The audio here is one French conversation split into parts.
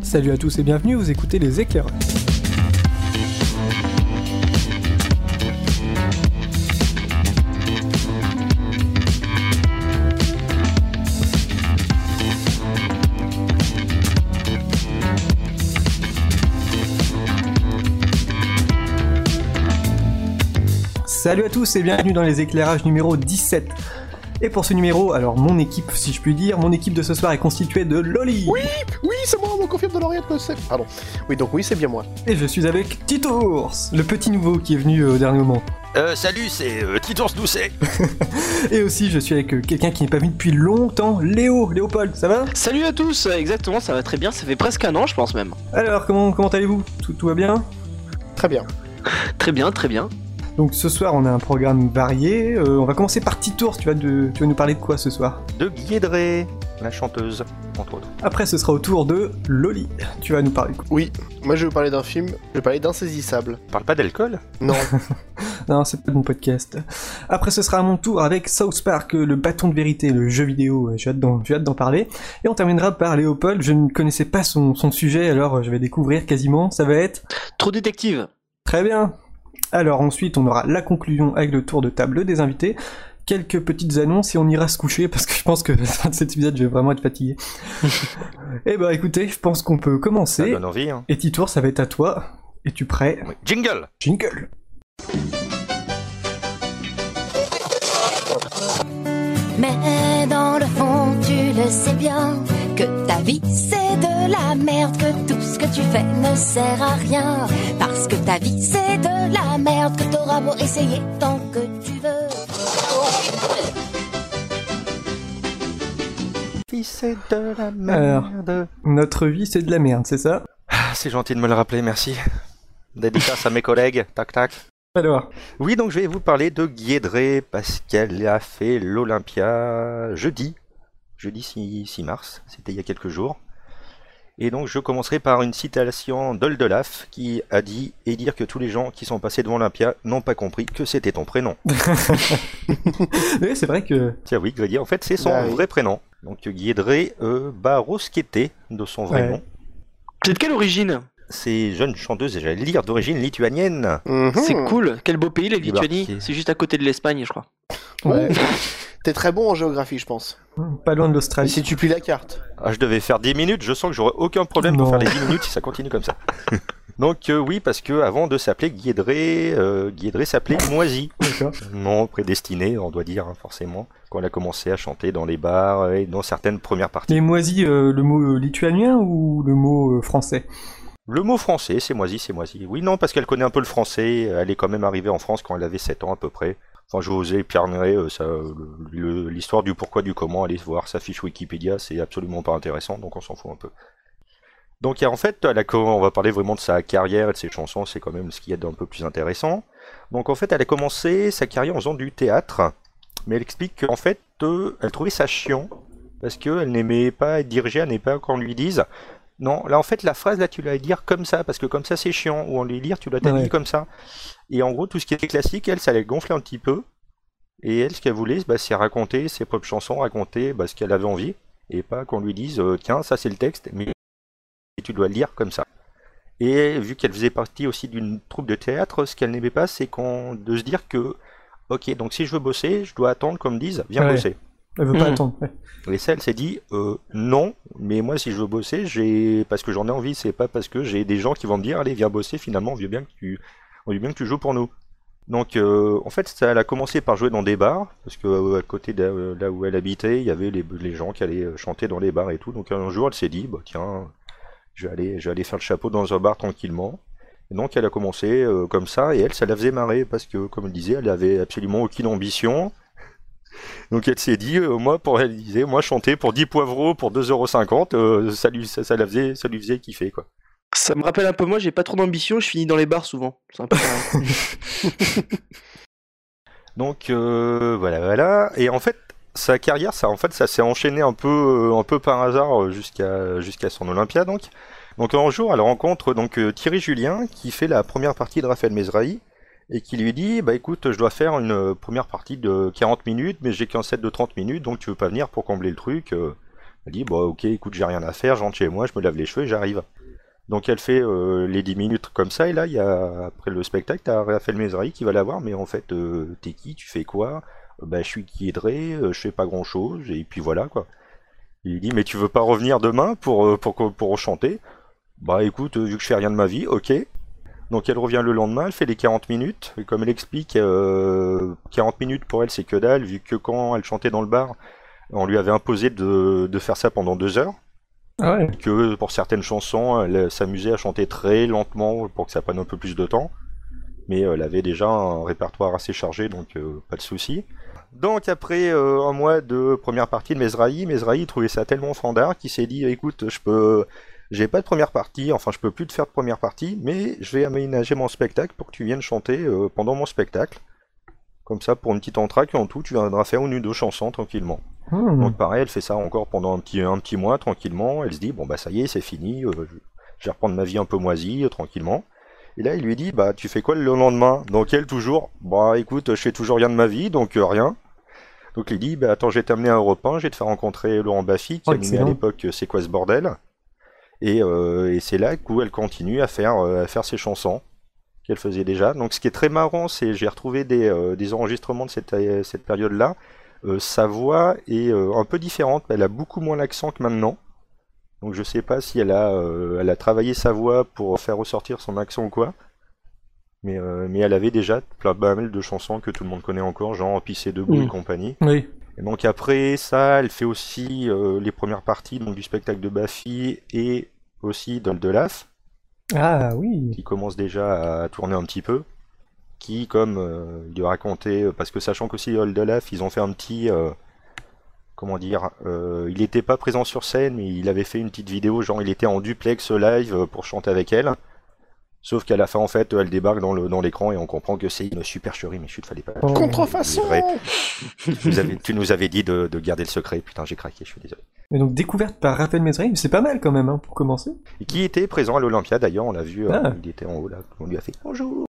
Salut à tous et bienvenue, vous écoutez Les Éclairages. Salut à tous et bienvenue dans Les Éclairages numéro 17. Et pour ce numéro, alors mon équipe, si je puis dire, mon équipe de ce soir est constituée de Loli. Oui, c'est moi, on me confirme de l'oreillette que c'est... Pardon. Oui, donc oui, c'est bien moi. Et je suis avec Titours, le petit nouveau qui est venu au dernier moment. Salut, c'est Titours Doucet. Et aussi, je suis avec quelqu'un qui n'est pas venu depuis longtemps, Léopold, ça va ? Salut à tous, exactement, ça va très bien, ça fait presque un an, je pense même. Alors, comment allez-vous ? Tout va bien ? Très bien. Très bien, très bien. Donc ce soir, on a un programme varié. On va commencer par Titours. Tu vas nous parler de quoi ce soir ? De Guédré, la chanteuse, entre autres. Après, ce sera au tour de Loli. Tu vas nous parler de quoi ? Oui, moi je vais vous parler d'un film, je vais parler d'Insaisissable. Parle pas d'alcool ? Non. Non, c'est pas mon podcast. Après, ce sera à mon tour avec South Park, le bâton de vérité, le jeu vidéo. J'ai hâte d'en parler. Et on terminera par Léopold. Je ne connaissais pas son sujet, alors je vais découvrir quasiment. Ça va être... Trop détective. Très bien. Alors ensuite, on aura la conclusion avec le tour de table des invités, quelques petites annonces et on ira se coucher parce que je pense que à la fin de cet épisode, je vais vraiment être fatigué. Et bah écoutez, je pense qu'on peut commencer. Ça donne envie, hein. Et Titours, ça va être à toi. Es-tu prêt ? Oui. Jingle ! Jingle ! Mais dans le fond, tu le sais bien, que ta vie c'est de la merde, que tout ce que tu fais ne sert à rien. Parce que ta vie c'est de la merde, que t'auras beau essayer tant que tu veux. Vie c'est de la merde. Alors, notre vie c'est de la merde, c'est ça ? C'est gentil de me le rappeler, merci. Dédicace à mes collègues, tac tac. Alors, Oui, donc je vais vous parler de Guédré parce qu'elle a fait l'Olympia jeudi 6 mars, c'était il y a quelques jours. Et donc je commencerai par une citation d'Oldelaf qui a dit « Et dire que tous les gens qui sont passés devant l'Olympia n'ont pas compris que c'était ton prénom. » oui, c'est vrai que... Tiens oui, Grédier, en fait c'est son vrai prénom. Donc Guédré Barosquete de son vrai nom. C'est de quelle origine ? C'est jeune chanteuse, et j'allais lire, d'origine lituanienne. C'est cool, quel beau pays la Lituanie, Débarqué. c'est juste à côté de l'Espagne je crois. Ouais, T'es très bon en géographie, je pense. pas loin de Mais l'Australie. si tu plies la carte. Ah, je devais faire 10 minutes, je sens que j'aurai aucun problème pour Non. faire les 10 minutes si ça continue comme ça. Donc oui, parce que avant de s'appeler Guédré, Guédré s'appelait Moisy. D'accord. Non, prédestiné, on doit dire, hein, forcément, quand elle a commencé à chanter dans les bars et dans certaines premières parties. Les moisis, le mot lituanien ou le mot français ? Le mot français, c'est Moisy, c'est Moisy. Oui, non, parce qu'elle connaît un peu le français, elle est quand même arrivée en France quand elle avait 7 ans à peu près. Enfin, je vous ai épargné l'histoire du pourquoi, du comment, allez voir sa fiche Wikipédia, c'est absolument pas intéressant, donc on s'en fout un peu. Donc en fait, on va parler vraiment de sa carrière et de ses chansons, c'est quand même ce qu'il y a d'un peu plus intéressant. Donc en fait, elle a commencé sa carrière en faisant du théâtre, mais elle explique qu'en fait, elle trouvait ça chiant, parce qu'elle n'aimait pas être dirigée, elle n'aimait pas qu'on lui dise « Non, là en fait, la phrase là, tu l'as dire comme ça, parce que comme ça c'est chiant, ou en lui lire, tu l'as dit comme ça. » Et en gros, tout ce qui était classique, elle, ça allait gonfler un petit peu, et elle, ce qu'elle voulait, c'est raconter ses propres chansons, raconter ce qu'elle avait envie, et pas qu'on lui dise tiens, ça c'est le texte, mais tu dois le lire comme ça. Et vu qu'elle faisait partie aussi d'une troupe de théâtre, ce qu'elle n'aimait pas, c'est de se dire que, ok, donc si je veux bosser, je dois attendre qu'on me dise, viens bosser. Elle veut pas attendre. Ouais. Et ça, elle s'est dit, non, mais moi si je veux bosser, parce que j'en ai envie, c'est pas parce que j'ai des gens qui vont me dire, allez, viens bosser, finalement, on veut bien que tu joues pour nous. Donc en fait, elle a commencé par jouer dans des bars, parce que à côté de là où elle habitait, il y avait les gens qui allaient chanter dans les bars et tout. Donc un jour, elle s'est dit, tiens, je vais aller faire le chapeau dans un bar tranquillement. Et donc elle a commencé comme ça, et elle, ça la faisait marrer, parce que comme elle disait, elle avait absolument aucune ambition. Donc elle s'est dit, moi chanter pour 10 poivreaux pour 2,50€, ça lui faisait kiffer, quoi. Ça me rappelle un peu moi, j'ai pas trop d'ambition, je finis dans les bars souvent. C'est un peu pareil. Donc voilà. Et en fait, sa carrière, ça s'est enchaîné un peu par hasard jusqu'à son Olympia donc. Donc un jour, elle rencontre Thierry Julien qui fait la première partie de Raphaël Mesrahi et qui lui dit écoute, je dois faire une première partie de 40 minutes, mais j'ai qu'un set de 30 minutes, donc tu veux pas venir pour combler le truc. Elle dit, bah ok, écoute, j'ai rien à faire, je rentre chez moi, je me lave les cheveux et j'arrive. Donc elle fait les 10 minutes comme ça, et là, il y a, après le spectacle, t'as Raphaël Mesrahi qui va la voir, mais en fait, t'es qui, tu fais quoi? Bah je suis guidré, je fais pas grand chose, et puis voilà quoi. Il lui dit, mais tu veux pas revenir demain pour chanter? Bah écoute, vu que je fais rien de ma vie, ok. Donc elle revient le lendemain, elle fait les 40 minutes, et comme elle explique, 40 minutes pour elle c'est que dalle, vu que quand elle chantait dans le bar, on lui avait imposé de faire ça pendant 2 heures, Ah ouais. que pour certaines chansons, elle s'amusait à chanter très lentement pour que ça prenne un peu plus de temps, mais elle avait déjà un répertoire assez chargé, donc pas de souci. Donc après un mois de première partie de Mesrahi trouvait ça tellement fandard qu'il s'est dit, écoute, j'ai pas de première partie, enfin je peux plus te faire de première partie, mais je vais aménager mon spectacle pour que tu viennes chanter pendant mon spectacle. Comme ça, pour une petite entracte, en tout, tu viendras faire une ou 2 chansons tranquillement. Donc pareil, elle fait ça encore pendant un petit mois tranquillement. Elle se dit, bon bah ça y est, c'est fini, je vais reprendre ma vie un peu moisie tranquillement. Et là, il lui dit, bah tu fais quoi le lendemain? Donc elle toujours, bah écoute, je fais toujours rien de ma vie, donc rien. Donc il dit, bah attends, je vais t'amener à Europe 1, je vais te faire rencontrer Laurent Baffy, qui animait à l'époque C'est quoi ce bordel? Et c'est là où elle continue à faire ses chansons qu'elle faisait déjà. Donc ce qui est très marrant, c'est j'ai retrouvé des enregistrements de cette période-là. Sa voix est un peu différente, elle a beaucoup moins l'accent que maintenant. Donc je sais pas si elle a travaillé sa voix pour faire ressortir son accent ou quoi. Mais elle avait déjà pas mal de chansons que tout le monde connaît encore, genre Pisser debout et compagnie. Oui. Et donc après ça, elle fait aussi les premières parties donc, du spectacle de Baffy et aussi d'Oldelaf. Ah oui. Qui commence déjà à tourner un petit peu. Qui, comme il lui racontait, parce que sachant qu'aussi Oldelaf, ils ont fait un petit... comment dire, il n'était pas présent sur scène, mais il avait fait une petite vidéo, genre il était en duplex live pour chanter avec elle. Sauf qu'à la fin, en fait, elle débarque dans l'écran et on comprend que c'est une supercherie, mais chut, fallait pas... Contrefaçon. Tu nous avais dit de garder le secret, putain, j'ai craqué, je suis désolé. Et donc découverte par Raphaël Mesrahi, c'est pas mal quand même, hein, pour commencer. Et qui était présent à l'Olympia, d'ailleurs, on l'a vu, il était en haut là, on lui a fait bonjour.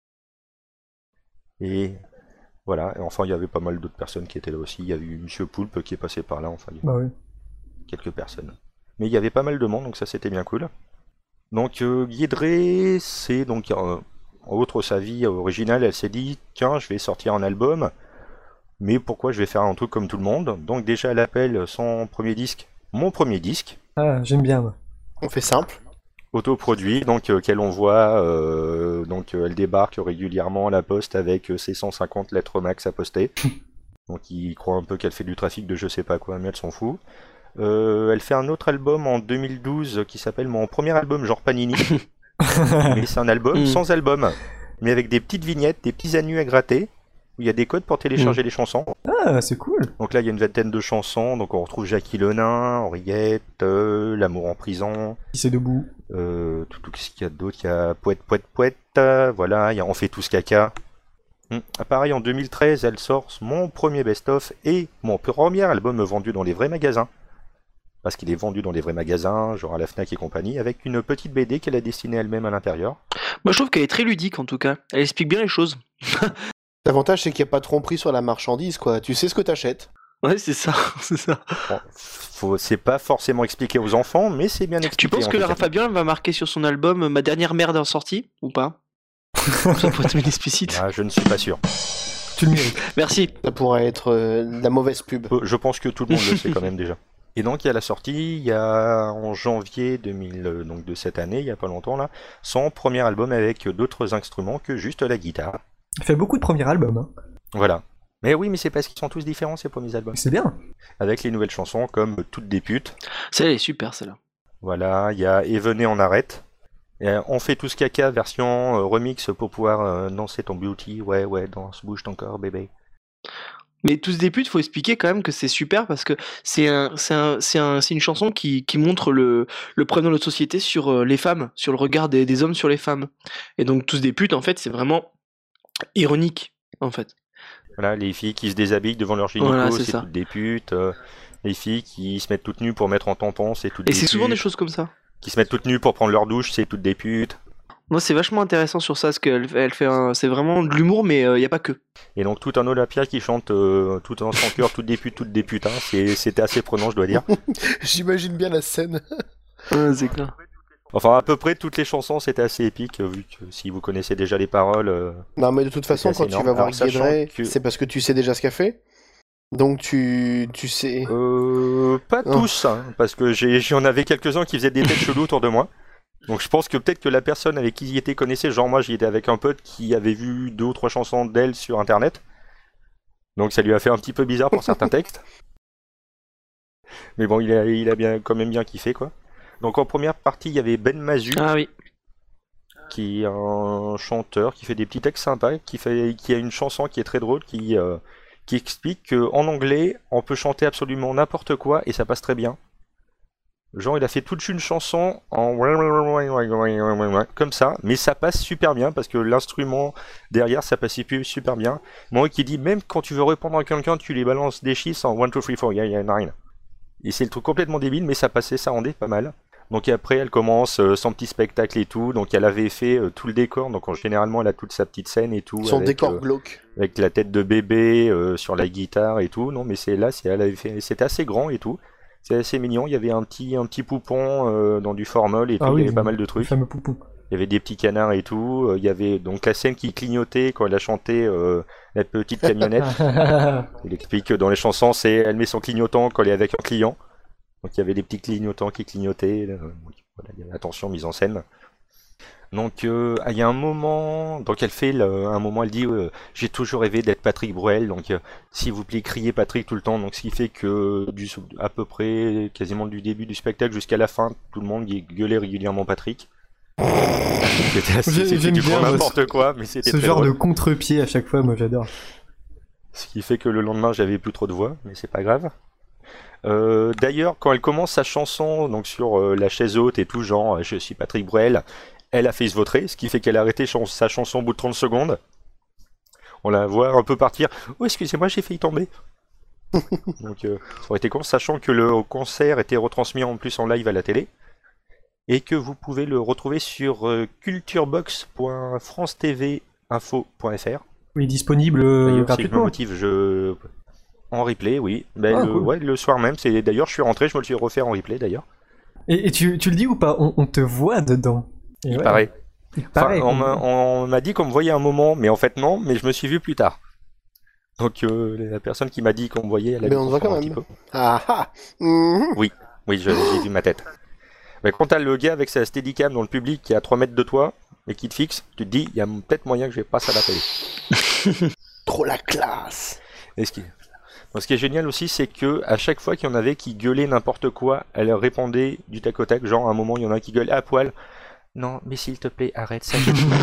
Et voilà, et enfin, il y avait pas mal d'autres personnes qui étaient là aussi, il y a eu Monsieur Poulpe qui est passé par là, enfin, il y a Bah oui. quelques personnes. Mais il y avait pas mal de monde, donc ça c'était bien cool. Donc Guidré, c'est donc outre sa vie originale, elle s'est dit tiens, je vais sortir un album, mais pourquoi je vais faire un truc comme tout le monde? Donc déjà elle appelle son premier disque, mon premier disque. Ah, j'aime bien, moi. On fait simple. Autoproduit, donc qu'elle envoie, donc elle débarque régulièrement à la poste avec ses 150 lettres max à poster. Donc il croit un peu qu'elle fait du trafic de je sais pas quoi, mais elle s'en fout. Elle fait un autre album en 2012 qui s'appelle Mon premier album genre Panini. Mais c'est un album sans album, mais avec des petites vignettes, des petits anus à gratter, où il y a des codes pour télécharger les chansons. Ah, c'est cool. Donc là il y a une vingtaine de chansons, donc on retrouve Jackie le Nain, Henriette, L'amour en prison, Pisser debout. tout ce qu'il y a d'autre, il y a Poète, voilà, il y a On fait tous caca. Pareil, en 2013, elle sort mon premier best-of et mon premier album vendu dans les vrais magasins. Parce qu'il est vendu dans les vrais magasins, genre à la Fnac et compagnie, avec une petite BD qu'elle a dessinée elle-même à l'intérieur. Moi, je trouve qu'elle est très ludique, en tout cas. Elle explique bien les choses. L'avantage, c'est qu'il n'y a pas de tromperie sur la marchandise, quoi. Tu sais ce que t'achètes. Ouais, c'est ça, c'est ça. Bon, c'est pas forcément expliqué aux enfants, mais c'est bien expliqué. Tu penses que Lara Fabian va marquer sur son album Ma dernière merde en sortie, ou pas? Ça pourrait être explicite. Ah, je ne suis pas sûr. Tu le mérites. Merci. Ça pourrait être de la mauvaise pub. Je pense que tout le monde le sait quand même déjà. Et donc il y a la sortie, il y a en janvier 2000, donc de cette année, il y a pas longtemps là, son premier album avec d'autres instruments que juste la guitare. Il fait beaucoup de premiers albums, hein. Voilà. Mais oui, mais c'est parce qu'ils sont tous différents ces premiers albums. C'est bien. Avec les nouvelles chansons comme Toutes des putes. Celle-là est super, celle-là. Voilà, il y a Et venez on arrête. Et on fait tous caca version remix pour pouvoir danser ton beauty. Ouais, danse, bouge ton corps, bébé. Mais Tous des putes, faut expliquer quand même que c'est super parce que c'est une chanson qui montre le problème de notre société sur les femmes, sur le regard des hommes sur les femmes. Et donc Tous des putes, en fait, c'est vraiment ironique, en fait. Voilà, les filles qui se déshabillent devant leur gynéco, Voilà, c'est toutes des putes. Les filles qui se mettent toutes nues pour mettre en tampon, c'est toutes des putes. Et c'est souvent des choses comme ça. Qui se mettent toutes nues pour prendre leur douche, c'est toutes des putes. Moi, c'est vachement intéressant sur ça, parce qu'elle fait c'est vraiment de l'humour, mais il n'y a pas que. Et donc tout un Olympia qui chante tout en son cœur, toute des putains, c'était assez prenant, je dois dire. J'imagine bien la scène. C'est clair. Enfin, à peu près toutes les chansons, c'était assez épique, vu que si vous connaissez déjà les paroles... Non, mais de toute façon, assez quand tu énorme. vas voir Alors, sachant Guédré, que- c'est parce que tu sais déjà ce qu'elle fait. Donc tu sais. Pas Non. tous, hein, parce que j'en avais quelques-uns qui faisaient des têtes cheloues autour de moi. Donc je pense que peut-être que la personne avec qui j'y étais connaissait, genre moi j'y étais avec un pote qui avait vu 2 ou 3 chansons d'elle sur internet. Donc ça lui a fait un petit peu bizarre pour certains textes. Mais bon, il a bien, quand même bien kiffé quoi. Donc en première partie, il y avait Ben Mazu, Ah oui. qui est un chanteur qui fait des petits textes sympas, qui a une chanson qui est très drôle, qui explique qu'en anglais, on peut chanter absolument n'importe quoi et ça passe très bien. Genre, il a fait toute une chanson en comme ça, mais ça passe super bien parce que l'instrument derrière, ça passe super bien. Moi qui dit, même quand tu veux répondre à quelqu'un, tu les balances des chiffres en 1, 2, 3, 4, yeah, 9. Et c'est le truc complètement débile, mais ça passait, ça rendait pas mal. Donc après, elle commence son petit spectacle et tout. Donc elle avait fait tout le décor. Donc généralement, elle a toute sa petite scène et tout. Son avec, décor glauque. avec la tête de bébé sur la guitare et tout. Non, mais elle avait fait, c'était assez grand et tout. C'est assez mignon. Il y avait un petit poupon dans du formol et tout. Il y avait pas mal de Le trucs. fameux poupon. Il y avait des petits canards et tout. Il y avait donc la scène qui clignotait quand elle a chanté la petite camionnette. Il explique que dans les chansons, elle met son clignotant quand elle est avec un client. Donc il y avait des petits clignotants qui clignotaient. Voilà, il y avait attention, mise en scène. Donc il y a un moment, donc un moment, elle dit j'ai toujours rêvé d'être Patrick Bruel. Donc s'il vous plaît, criez Patrick tout le temps. Donc ce qui fait que à peu près quasiment du début du spectacle jusqu'à la fin, tout le monde gueulait régulièrement Patrick. C'était J'aime du bien, grand moi, n'importe quoi, mais c'était Ce très genre drôle. de contre-pied à chaque fois, moi j'adore. Ce qui fait que le lendemain, j'avais plus trop de voix, mais c'est pas grave. D'ailleurs, quand elle commence sa chanson, donc sur la chaise haute et tout, genre je suis Patrick Bruel, elle a fait se vautrer, ce qui fait qu'elle a arrêté sa chanson au bout de 30 secondes. On la voit un peu partir. Oh, excusez-moi, j'ai failli tomber. Donc, ça aurait été con, sachant que le concert était retransmis en plus en live à la télé. Et que vous pouvez le retrouver sur culturebox.francetveinfo.fr. Oui, disponible D'ailleurs, si je me gratuitement. motive, en replay, oui. Ben, Ah, cool. ouais, le soir même. D'ailleurs, je suis rentré, je me le suis refait en replay d'ailleurs. Et tu le dis ou pas, on te voit dedans. Et Il ouais, paraît. il paraît. Enfin, on m'a dit qu'on me voyait un moment, mais en fait non, mais je me suis vu plus tard. Donc la personne qui m'a dit qu'on me voyait, elle a Mais dû on te voit confondre quand un même. petit peu. Ah ah. Mhm. Oui, j'ai vu ma tête. Mais quand t'as le gars avec sa steadicam dans le public qui est à 3 mètres de toi et qui te fixe, tu te dis, il y a peut-être moyen que je passe à la télé. Trop la classe. Et ce qui est génial aussi, c'est que à chaque fois qu'il y en avait qui gueulaient n'importe quoi, elle répondait du tac au tac. Genre, à un moment, il y en a qui gueulent à poil. Non, mais s'il te plaît, arrête ça.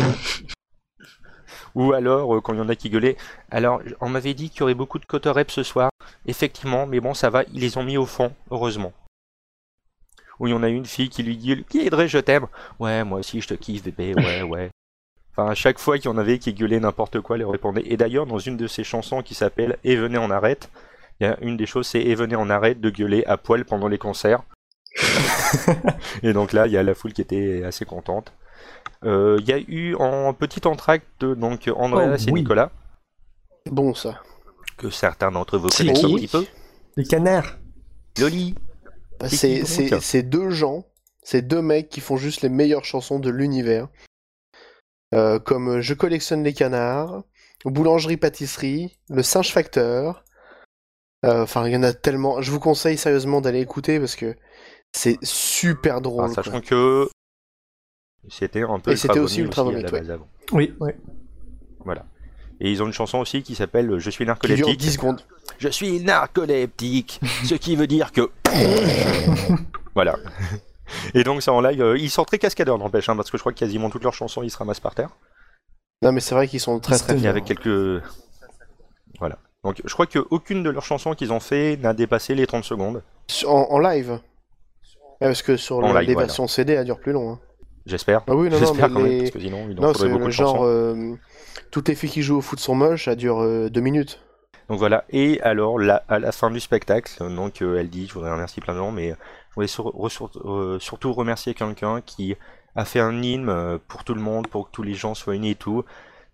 Ou alors, quand il y en a qui gueulaient, alors, on m'avait dit qu'il y aurait beaucoup de cotorep ce soir. Effectivement, mais bon, ça va, ils les ont mis au fond, heureusement. Ou il y en a une fille qui lui dit, Guédré, je t'aime. Ouais, moi aussi, je te kiffe, bébé, ouais. Enfin, à chaque fois qu'il y en avait qui gueulaient n'importe quoi, elle répondait. Et d'ailleurs, dans une de ses chansons qui s'appelle Et venez en arrête, il y a une des choses, c'est Et venez en arrête de gueuler à poil pendant les concerts. Et donc là, il y a la foule qui était assez contente. Il y a eu en petit entracte donc Andreas et oui. Nicolas, Bon ça. que certains d'entre vous C'est connaissent un qui petit peu. Les canards. Loli. Bah, C'est qui, donc c'est deux gens, c'est deux mecs qui font juste les meilleures chansons de l'univers. Comme Je collectionne les canards, Boulangerie-pâtisserie, Le Singe Facteur. Enfin, il y en a tellement. Je vous conseille sérieusement d'aller écouter parce que c'est super drôle. Enfin, sachant quoi. que c'était un peu Et c'était aussi Ultra Ultra Vomi à la Vomit, base avant. Oui, ouais. Voilà. Et ils ont une chanson aussi qui s'appelle Je suis Qui dure narcoleptique. 10 secondes. Je suis narcoleptique, ce qui veut dire que... Voilà. Et donc c'est en live, ils sont très cascadeurs n'empêche, parce que je crois que quasiment toutes leurs chansons ils se ramassent par terre. Non, mais c'est vrai qu'ils sont très très Ils Et forts. avec quelques... Voilà. Donc je crois qu'aucune de leurs chansons qu'ils ont fait n'a dépassé les 30 secondes. En live. Ouais, parce que sur En live, les voilà. versions CD, elles durent plus long. Hein. J'espère. Ah oui, non, J'espère mais quand même, les- parce que sinon il en Non, faudrait c'est beaucoup le de genre. chansons. Toutes les filles qui jouent au foot sont moches, ça dure 2 minutes. Donc voilà, et alors à la fin du spectacle, donc elle dit, je voudrais remercier plein de gens, mais je voudrais surtout remercier quelqu'un qui a fait un hymne pour tout le monde, pour que tous les gens soient unis et tout.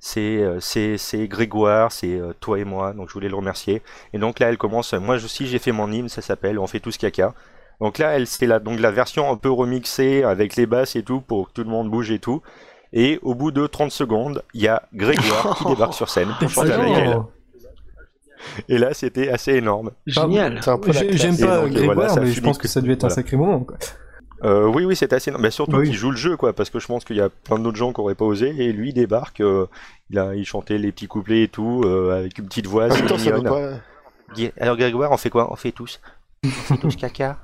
C'est Grégoire, c'est toi et moi, donc je voulais le remercier. Et donc là, elle commence. Moi aussi, j'ai fait mon hymne, ça s'appelle On fait tous caca. Donc là, c'est donc la version un peu remixée avec les basses et tout pour que tout le monde bouge et tout. Et au bout de 30 secondes, il y a Grégoire qui débarque sur scène pour chanter avec elle. Et là, c'était assez énorme. Génial. C'est un peu la classe. J'aime pas donc, Grégoire, voilà, ça mais je finit pense que ça devait être un voilà. sacré moment, quoi. Oui, c'est assez énorme. Mais surtout Oui. qu'il joue le jeu, quoi, parce que je pense qu'il y a plein d'autres gens qui auraient pas osé. Et lui, il débarque, il chantait les petits couplets et tout, avec une petite voix En assez même temps, ça veut mignonne. pas... Alors Grégoire, on fait quoi? On fait tous. On fait tous caca.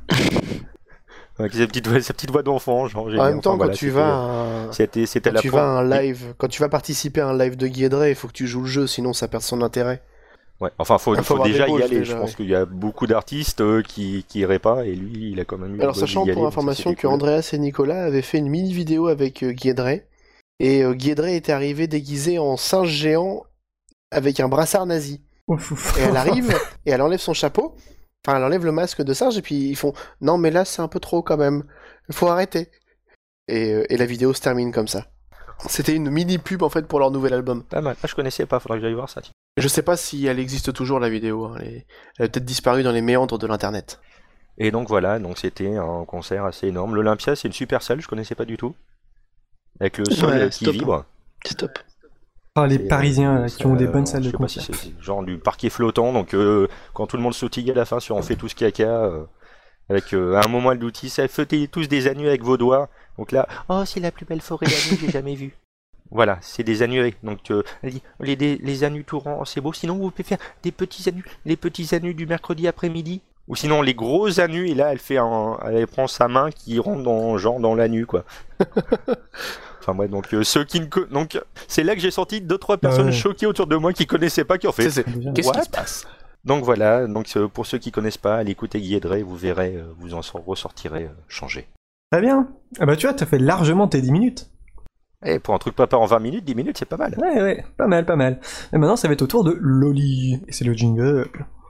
Avec sa petite voix d'enfant, genre. En même temps, quand tu vas à C'était la un live, quand tu vas participer à un live de Guy et Dre, il faut que tu joues le jeu, sinon ça perd son intérêt. Ouais, enfin, faut avoir déjà des y balls, aller. déjà, Je pense ouais. qu'il y a beaucoup d'artistes qui iraient pas, et lui, il a quand même eu. Alors le sachant buzz d'y pour aller, information donc ça, que c'était cool. Andreas et Nicolas avaient fait une mini vidéo avec Guy et Dre, et Guy et Dre était arrivé déguisé en singe géant avec un brassard nazi. Ouf, ouf. Et elle arrive et elle enlève son chapeau, enfin elle enlève le masque de singe et puis ils font non mais là c'est un peu trop quand même, il faut arrêter. Et la vidéo se termine comme ça. C'était une mini pub en fait pour leur nouvel album. Pas mal. Ah, je connaissais pas, faudrait que j'aille voir ça. Tiens. Je sais pas si elle existe toujours la vidéo, hein. Elle a peut-être disparu dans les méandres de l'internet. Et donc voilà, donc c'était un concert assez énorme. L'Olympia, c'est une super salle, je connaissais pas du tout. Avec le sol Ouais, qui c'est top. vibre. C'est top. Ah, les C'est, Parisiens là, ça, qui ont des bonnes salles je de sais pas si concert. c'est genre du parquet flottant, donc quand tout le monde sautille à la fin sur On fait tous caca, avec à un moment elle l'outil, ça faites tous des annuaires avec vos doigts. Donc là, oh c'est la plus belle forêt d'anus que j'ai jamais vue. Voilà, c'est des annuaires. Donc elle dit les anus tout ronds, c'est beau. Sinon vous pouvez faire des petits anus, les petits anus du mercredi après-midi. Ou sinon les gros anus et là elle prend sa main qui rentre dans l'anus quoi. Enfin bref, donc ceux qui ne donc c'est là que j'ai senti 2-3 personnes Ouais. choquées autour de moi qui connaissaient pas qui ont fait. Qu'est-ce What qui se passe? Donc voilà, donc pour ceux qui connaissent pas, allez écouter Guy et Dre, vous verrez, vous en ressortirez changé. Très bien. Ah bah tu vois, t'as fait largement tes 10 minutes. Et pour un truc papa en 20 minutes, 10 minutes, c'est pas mal. Ouais, pas mal, pas mal. Et maintenant, ça va être au tour de Loli. Et c'est le jingle.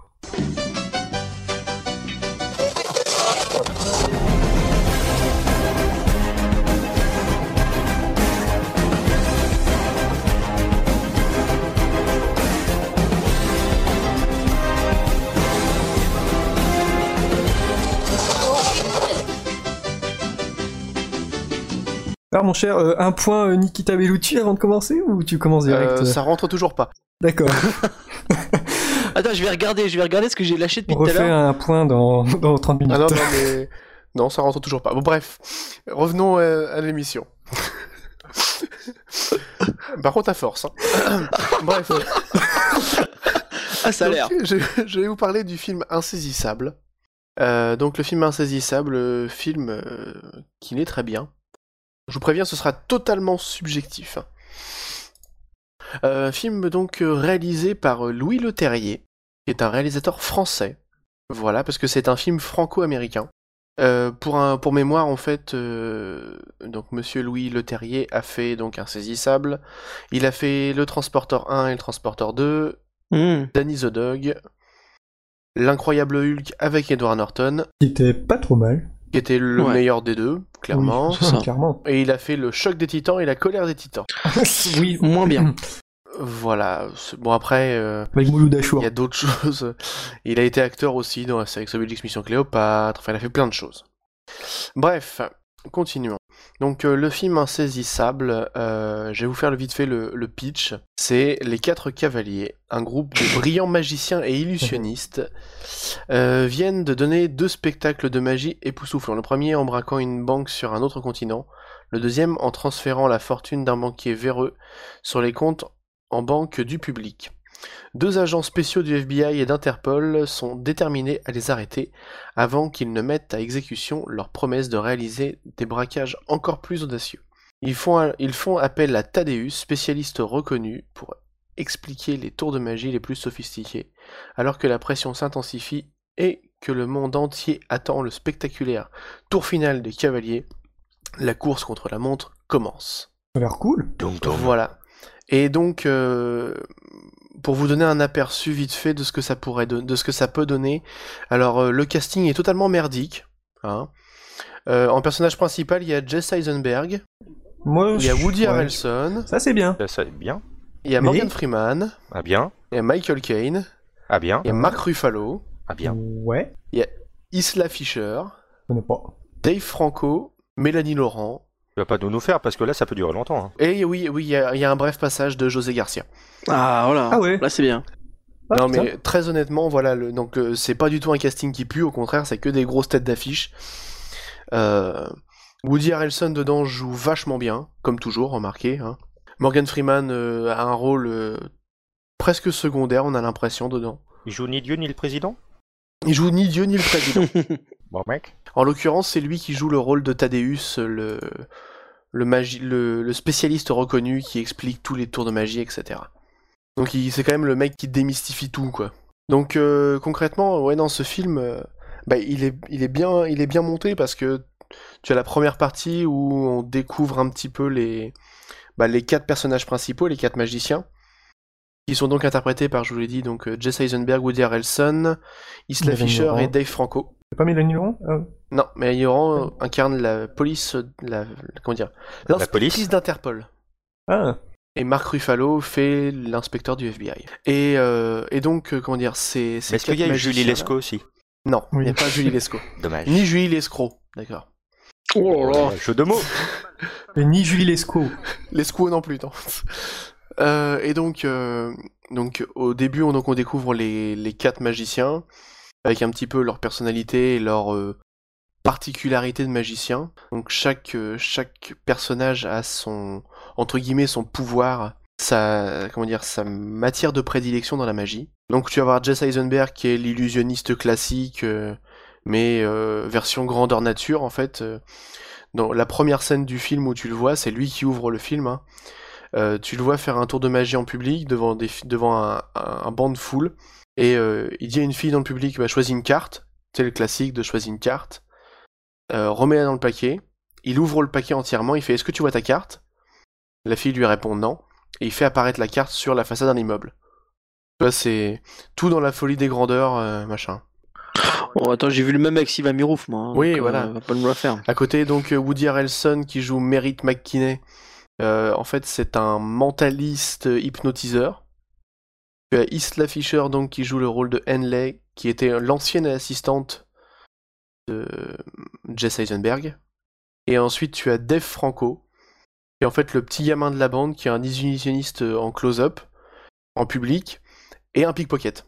Alors mon cher, un point Nikita Bellucci avant de commencer ou tu commences direct Ça rentre toujours pas. D'accord. Attends, je vais regarder ce que j'ai lâché depuis On tout à refait l'heure. un point dans 30 minutes. Ah non, mais... Non, ça rentre toujours pas. Bon, bref. Revenons à l'émission. Par contre, à force. Hein. Bref. Ah, ça a l'air. Donc, je vais vous parler du film Insaisissable. Donc, le film Insaisissable, film qui n'est très bien. Je vous préviens, ce sera totalement subjectif. Film donc réalisé par Louis Leterrier, qui est un réalisateur français. Voilà, parce que c'est un film franco-américain. Pour mémoire, en fait, donc Monsieur Louis Leterrier a fait donc Insaisissable. Il a fait Le Transporteur 1 et Le Transporteur 2, Danny the Dog, L'Incroyable Hulk avec Edward Norton, Qui était pas trop mal. qui était le Ouais. meilleur des deux, clairement. Oui, c'est ça. clairement. Et il a fait Le Choc des Titans et La Colère des Titans. Oui, Moins bien. Voilà. Bon, après, avec Mouloud il Achour. y a d'autres choses. Il a été acteur aussi dans Astérix Obélix Mission Cléopâtre. Enfin, il a fait plein de choses. Bref, continuons. Donc, le film Insaisissable, je vais vous faire vite fait le pitch. C'est les 4 cavaliers, un groupe de brillants magiciens et illusionnistes, viennent de donner 2 spectacles de magie époustouflants. Le premier en braquant une banque sur un autre continent, le deuxième en transférant la fortune d'un banquier véreux sur les comptes en banque du public. 2 agents spéciaux du FBI et d'Interpol sont déterminés à les arrêter avant qu'ils ne mettent à exécution leur promesse de réaliser des braquages encore plus audacieux. Ils font appel à Thaddeus, spécialiste reconnu, pour expliquer les tours de magie les plus sophistiqués, alors que la pression s'intensifie et que le monde entier attend le spectaculaire tour final des cavaliers. La course contre la montre commence. Ça a l'air cool. Donc, Voilà. Et donc, pour vous donner un aperçu vite fait de ce que ça peut donner, alors le casting est totalement merdique. Hein. En personnage principal, il y a Jesse Eisenberg, Moi, il y a Woody ouais. Harrelson, Ça, c'est bien. Ça, bien. il y a Mais- Morgan Freeman, Ah bien. il y a Michael Caine, Ah bien. il y a Mark Ruffalo, Ah bien. Ouais. Isla Fisher, Je connais pas. Dave Franco, Mélanie Laurent, Tu vas pas nous faire parce que là ça peut durer longtemps. Hein. et oui, il y a un bref passage de José Garcia. Ah, voilà. Ah ouais. Là, c'est bien. Ah, Non putain. mais très honnêtement, voilà, donc c'est pas du tout un casting qui pue, au contraire, c'est que des grosses têtes d'affiche. Woody Harrelson dedans joue vachement bien, comme toujours, remarquez. Hein. Morgan Freeman a un rôle presque secondaire, on a l'impression, dedans. Il joue ni Dieu ni le président. Il joue ni Dieu ni le président. Bon mec. En l'occurrence, c'est lui qui joue le rôle de Thaddeus, le spécialiste reconnu qui explique tous les tours de magie, etc. Donc c'est quand même le mec qui démystifie tout, quoi. Donc concrètement, ouais, dans ce film, il est bien monté parce que tu as la première partie où on découvre un petit peu les 4 personnages principaux, les 4 magiciens, qui sont donc interprétés par, je vous l'ai dit, donc Jesse Eisenberg, Woody Harrelson, Isla Mélanie Fisher Laurent. et Dave Franco. C'est pas Mélanie Laurent Non, mais Laurent incarne la police, comment dire, La l'inspectrice police d'Interpol. Ah. Et Mark Ruffalo fait l'inspecteur du FBI. Et donc, comment dire, c'est Mais est-ce qu'il y a Julie Lescaut aussi? Non, il Oui. n'y a pas Julie Lescaut. Dommage. Ni Julie Lescaut, d'accord. Oh là là. Jeu de mots. Et ni Julie Lescaut. Lescaut non plus, non. Et donc au début, on découvre les 4 magiciens, avec un petit peu leur personnalité et leur particularité de magicien. Donc chaque personnage a son, entre guillemets, son pouvoir, sa matière de prédilection dans la magie. Donc tu vas avoir Jesse Eisenberg qui est l'illusionniste classique, mais version grandeur nature en fait. Dans la première scène du film où tu le vois, c'est lui qui ouvre le film. Hein. Tu le vois faire un tour de magie en public devant un banc de foule, et il dit à une fille dans le public, choisis une carte, c'est le classique de choisis une carte, remets-la dans le paquet, il ouvre le paquet entièrement, il fait est-ce que tu vois ta carte? La fille lui répond non, et il fait apparaître la carte sur la façade d'un immeuble. Là, c'est tout dans la folie des grandeurs, machin. Bon, attends, j'ai vu le même avec Siva Mirouf, moi. Hein, Oui, donc, voilà. Va pas nous la faire. À côté, donc, Woody Harrelson qui joue Merritt McKinney. En fait, c'est un mentaliste hypnotiseur. Tu as Isla Fisher, donc, qui joue le rôle de Henley, qui était l'ancienne assistante de Jesse Eisenberg. Et ensuite, tu as Dave Franco, qui est en fait le petit gamin de la bande, qui est un illusionniste en close-up, en public, et un pickpocket.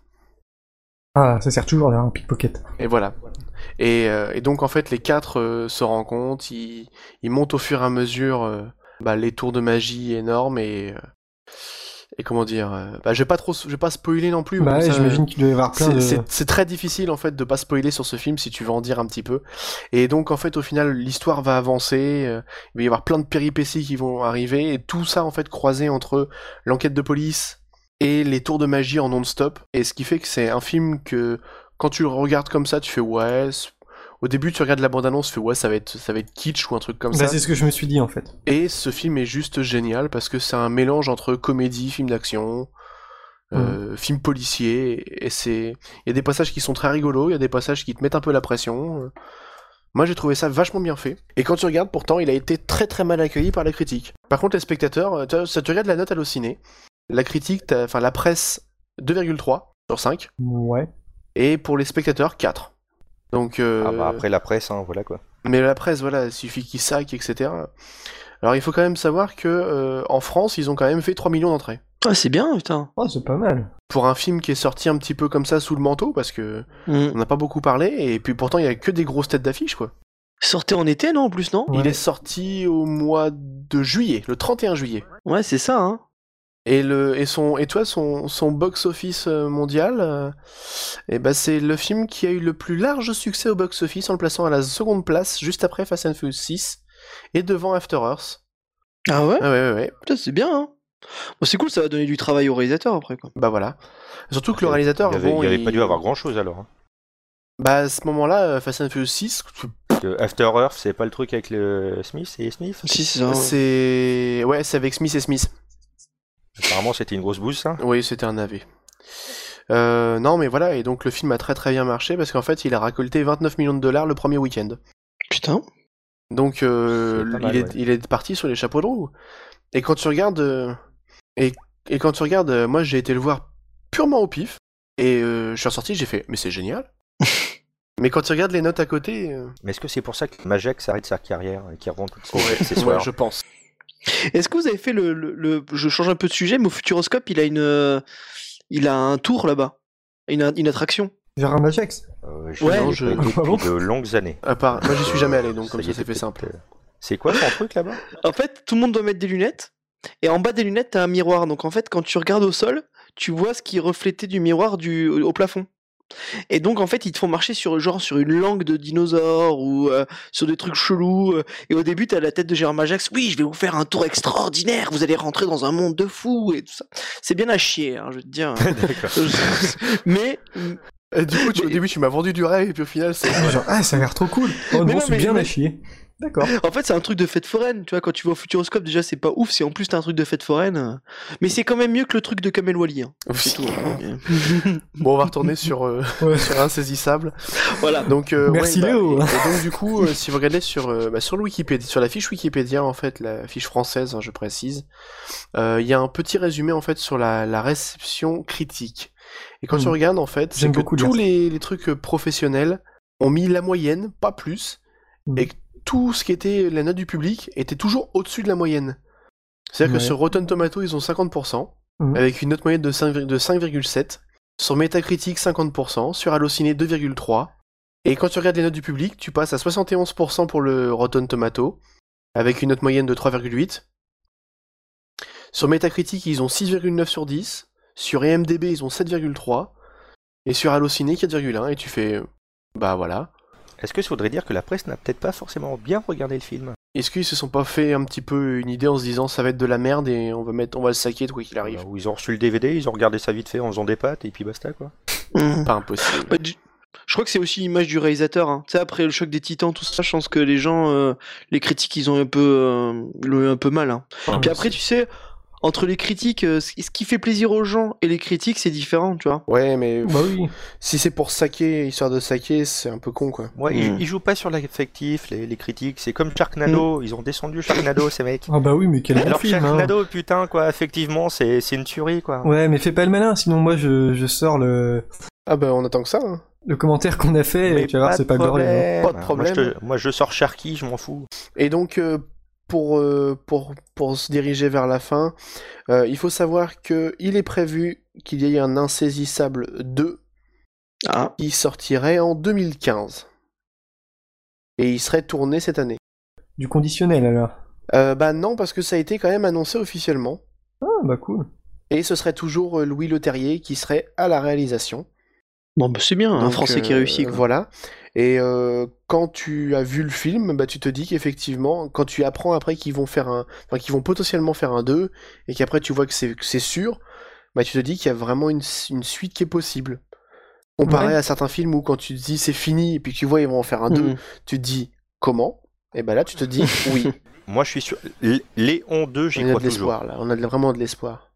Ah, ça sert toujours à un pickpocket. Et voilà. Et donc en fait les 4 se rencontrent, ils montent au fur et à mesure les tours de magie énormes et comment dire, je vais pas spoiler non plus. Bah comme ouais, ça, j'imagine qu'il doit y avoir plein de... c'est très difficile en fait de pas spoiler sur ce film si tu veux en dire un petit peu. Et donc en fait au final l'histoire va avancer, il va y avoir plein de péripéties qui vont arriver et tout ça en fait croisé entre l'enquête de police et les tours de magie en non-stop. Et ce qui fait que c'est un film que, quand tu le regardes comme ça, tu fais ouais... Au début, tu regardes la bande-annonce, tu fais ouais, ça va être kitsch ou un truc comme Bah, ça. c'est ce que je me suis dit, en fait. Et ce film est juste génial, parce que c'est un mélange entre comédie, film d'action, film policier, et c'est... Il y a des passages qui sont très rigolos, il y a des passages qui te mettent un peu la pression. Moi, j'ai trouvé ça vachement bien fait. Et quand tu regardes, pourtant, il a été très très mal accueilli par la critique. Par contre, les spectateurs, ça te regarde la note Allociné. La critique, la presse, 2,3 sur 5. Ouais. Et pour les spectateurs, 4. Donc, après la presse, hein, voilà quoi. Mais la presse, voilà, il suffit qu'ils saquent, etc. Alors il faut quand même savoir que en France, ils ont quand même fait 3 millions d'entrées. Ah, c'est bien, putain. Oh, c'est pas mal. Pour un film qui est sorti un petit peu comme ça sous le manteau, parce que on n'a pas beaucoup parlé, et puis pourtant il y a que des grosses têtes d'affiche, quoi. Sortait en été, non, en plus, non? Ouais. Il est sorti au mois de juillet, le 31 juillet. Ouais, c'est ça, hein. Et son box-office mondial, c'est le film qui a eu le plus large succès au box-office en le plaçant à la seconde place, juste après Fast and Furious 6, et devant After Earth. Ah ouais? Ah ouais. Putain, c'est bien, hein. Bon, c'est cool, ça va donner du travail au réalisateur après, quoi. Bah voilà. Surtout que le réalisateur, Il n'y avait pas dû avoir grand chose alors. Hein. Bah à ce moment-là, Fast and Furious 6, Parce que After Earth, c'est pas le truc avec le Smith et Smith? Si, c'est ça. c'est avec Smith et Smith. Apparemment, c'était une grosse bouse, ça. Oui, c'était un navet. Non, mais voilà, et donc le film a très très bien marché parce qu'en fait, il a récolté 29 millions de dollars le premier week-end. Putain. Donc C'est pas mal, ouais. il est parti sur les chapeaux de roue. Et quand tu regardes, et quand tu regardes, moi j'ai été le voir purement au pif, et je suis ressorti, j'ai fait, mais c'est génial. Mais quand tu regardes les notes à côté, Mais est-ce que c'est pour ça que Majax arrête sa carrière et qu'il revend toutes ses ouais, accessoires? je pense. Est-ce que vous avez fait je change un peu de sujet, mais au Futuroscope, il a un tour là-bas, une attraction. Vers un Majax. Je Ouais. n'y ai Non, pas été Ah bon depuis de longues années. À part, moi j'y suis jamais allé, donc Ça comme y ça est, c'est fait peut-être, simple. C'est quoi son truc là-bas? En fait, tout le monde doit mettre des lunettes, et en bas des lunettes, t'as un miroir. Donc en fait, quand tu regardes au sol, tu vois ce qui est reflété du miroir au plafond. Et donc en fait, ils te font marcher sur une langue de dinosaure ou sur des trucs chelous. Et au début, t'as la tête de Gérard Majax. Oui, je vais vous faire un tour extraordinaire. Vous allez rentrer dans un monde de fous et tout ça. C'est bien à chier, hein, je veux te dire. D'accord. Mais Et du coup, au début tu m'as vendu du rêve, et puis au final c'est... Genre, ah, ça a l'air trop cool. Oh Mais non, non, c'est mais- bien mais- à chier. D'accord. en fait, c'est un truc de fête foraine. Tu vois, quand tu vas au Futuroscope, déjà, c'est pas ouf. Si en plus t'as un truc de fête foraine, mais c'est quand même mieux que le truc de Kamel Wally. Hein. C'est tout. Bon, on va retourner sur Ouais. sur Insaisissable. Voilà. Donc Merci, ouais, Léo. Et donc du coup, si vous regardez sur le Wikipédia, sur la fiche Wikipédia en fait, la fiche française, hein, je précise, il y a un petit résumé en fait sur la réception critique. Et quand tu regardes en fait, c'est J'aime que beaucoup lire tous ça. les trucs professionnels ont mis la moyenne, pas plus, et que tout ce qui était la note du public était toujours au-dessus de la moyenne. C'est-à-dire que Ouais. sur Rotten Tomatoes, ils ont 50%, Mhm. avec une note moyenne de 5,7. Sur Metacritic, 50%. Sur Allociné, 2,3. Et quand tu regardes les notes du public, tu passes à 71% pour le Rotten Tomato, avec une note moyenne de 3,8. Sur Metacritic, ils ont 6,9 sur 10. Sur IMDb, ils ont 7,3. Et sur Allociné, 4,1. Et tu fais... Bah voilà. Est-ce que ça voudrait dire que la presse n'a peut-être pas forcément bien regardé le film? Est-ce qu'ils se sont pas fait un petit peu une idée en se disant ça va être de la merde et on va le saquer quoi qu'il arrive? Ou ils ont reçu le DVD, ils ont regardé ça vite fait en faisant des pâtes et puis basta quoi. Pas impossible. Bah, je crois que c'est aussi l'image du réalisateur. Hein. Tu sais, après le choc des Titans, tout ça, je pense que les gens, les critiques, ils ont ils l'ont eu un peu mal. Hein. Puis après, tu sais, entre les critiques, ce qui fait plaisir aux gens et les critiques, c'est différent, tu vois. Ouais, mais Bah oui. si c'est pour saquer, histoire de saquer, c'est un peu con quoi. Moi, ils jouent pas sur l'affectif, les critiques. C'est comme Sharknado, ils ont descendu Sharknado ces mecs. Ah bah oui, mais quel bon Alors film. Hein. Sharknado, putain quoi, effectivement, c'est une tuerie quoi. Ouais, mais fais pas le malin, sinon moi je sors le Ah on attend que ça. Hein. commentaire qu'on a fait Mais et tu vas voir, c'est pas le bordel. Hein. Pas de problème. Moi, je sors Sharky, je m'en fous. Et donc pour se diriger vers la fin, il faut savoir que il est prévu qu'il y ait un Insaisissable 2 qui sortirait en 2015. Et il serait tourné cette année. Du conditionnel alors. Bah non, parce que ça a été quand même annoncé officiellement. Ah bah cool. Et ce serait toujours Louis Leterrier qui serait à la réalisation. Bon, bah, c'est bien, un Donc, Français qui réussit. Quoi. Voilà. Et quand tu as vu le film, bah tu te dis qu'effectivement, quand tu apprends après qu'ils vont potentiellement faire un 2, et qu'après tu vois que c'est sûr, bah tu te dis qu'il y a vraiment une suite qui est possible. Comparé à certains films où quand tu te dis c'est fini, et puis que tu vois ils vont en faire un 2, tu te dis comment? Et bah là tu te dis oui. Moi, je suis sûr. Léon 2, j'y On a crois de toujours. l'espoir là, on a vraiment de l'espoir.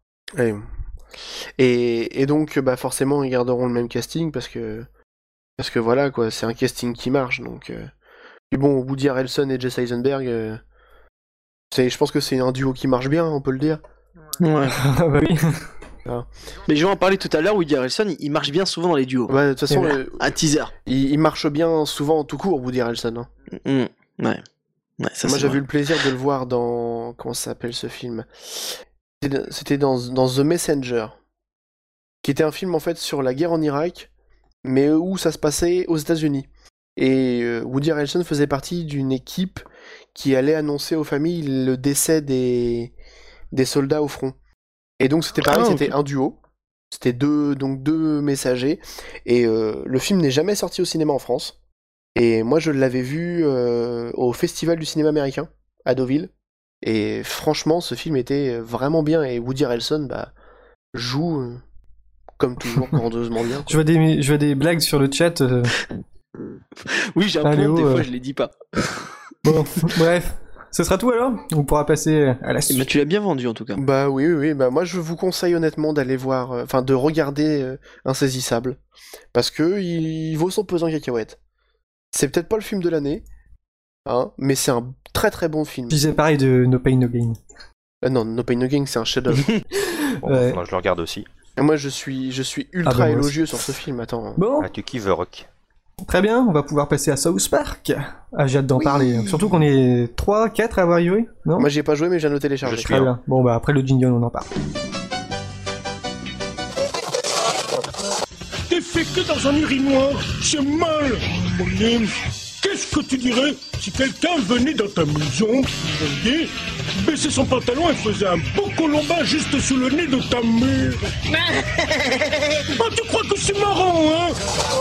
Et donc bah forcément ils garderont le même casting parce que voilà quoi, c'est un casting qui marche donc. Puis bon, Woody Harrelson et Jesse Eisenberg, je pense que c'est un duo qui marche bien, on peut le dire. Ouais. Ah bah oui. Mais je vais en parler tout à l'heure, Woody Harrelson, il marche bien souvent dans les duos. Ouais, de toute façon, Un teaser. il marche bien souvent tout court, Woody Harrelson. Hein. Ouais. Ça, moi c'est j'ai vrai. vu le plaisir de le voir dans... Comment ça s'appelle ce film? C'était dans The Messenger, qui était un film en fait sur la guerre en Irak, mais où ça se passait aux États-Unis. Et Woody Harrelson faisait partie d'une équipe qui allait annoncer aux familles le décès des soldats au front. Et donc c'était pareil, c'était un duo. C'était deux messagers. Et le film n'est jamais sorti au cinéma en France. Et moi je l'avais vu au Festival du cinéma américain, à Deauville. Et franchement, ce film était vraiment bien. Et Woody Harrelson joue, comme toujours, grandiosement bien. Je vois des blagues sur le chat. Oui, j'ai un Allez, point, des oh, fois je les dis pas. Bon, bref. Ce sera tout alors? On pourra passer à la suite. Mais tu l'as bien vendu en tout cas. Bah oui, bah moi je vous conseille honnêtement d'aller voir, de regarder Insaisissable, parce que il vaut son pesant en cacahuètes. C'est peut-être pas le film de l'année, hein, mais c'est un très très bon film. Je disais pareil de No Pain No Gain. Non, No Pain No Gain, c'est un chef-d'œuvre. Bon, Ouais. je le regarde aussi. Et moi, je suis ultra Ah bah, moi élogieux sur ce film. Attends. Bon, Ah, tu kiffes The Rock. très bien, on va pouvoir passer à South Park. Ah, j'ai hâte d'en Oui. parler. Surtout qu'on est 3, 4 à avoir y joué, non? Moi, j'y ai pas joué, mais j'ai noté télécharger. Je suis- Très bien. Bon, bah après le jingle, on en parle. T'es fait que dans un urinoir, c'est mal, mon nez. Qu'est-ce que tu dirais si quelqu'un venait dans ta maison, voyez, baissait son pantalon et faisait un beau colombin juste sous le nez de ta mère? Ah, tu crois que c'est marrant, hein?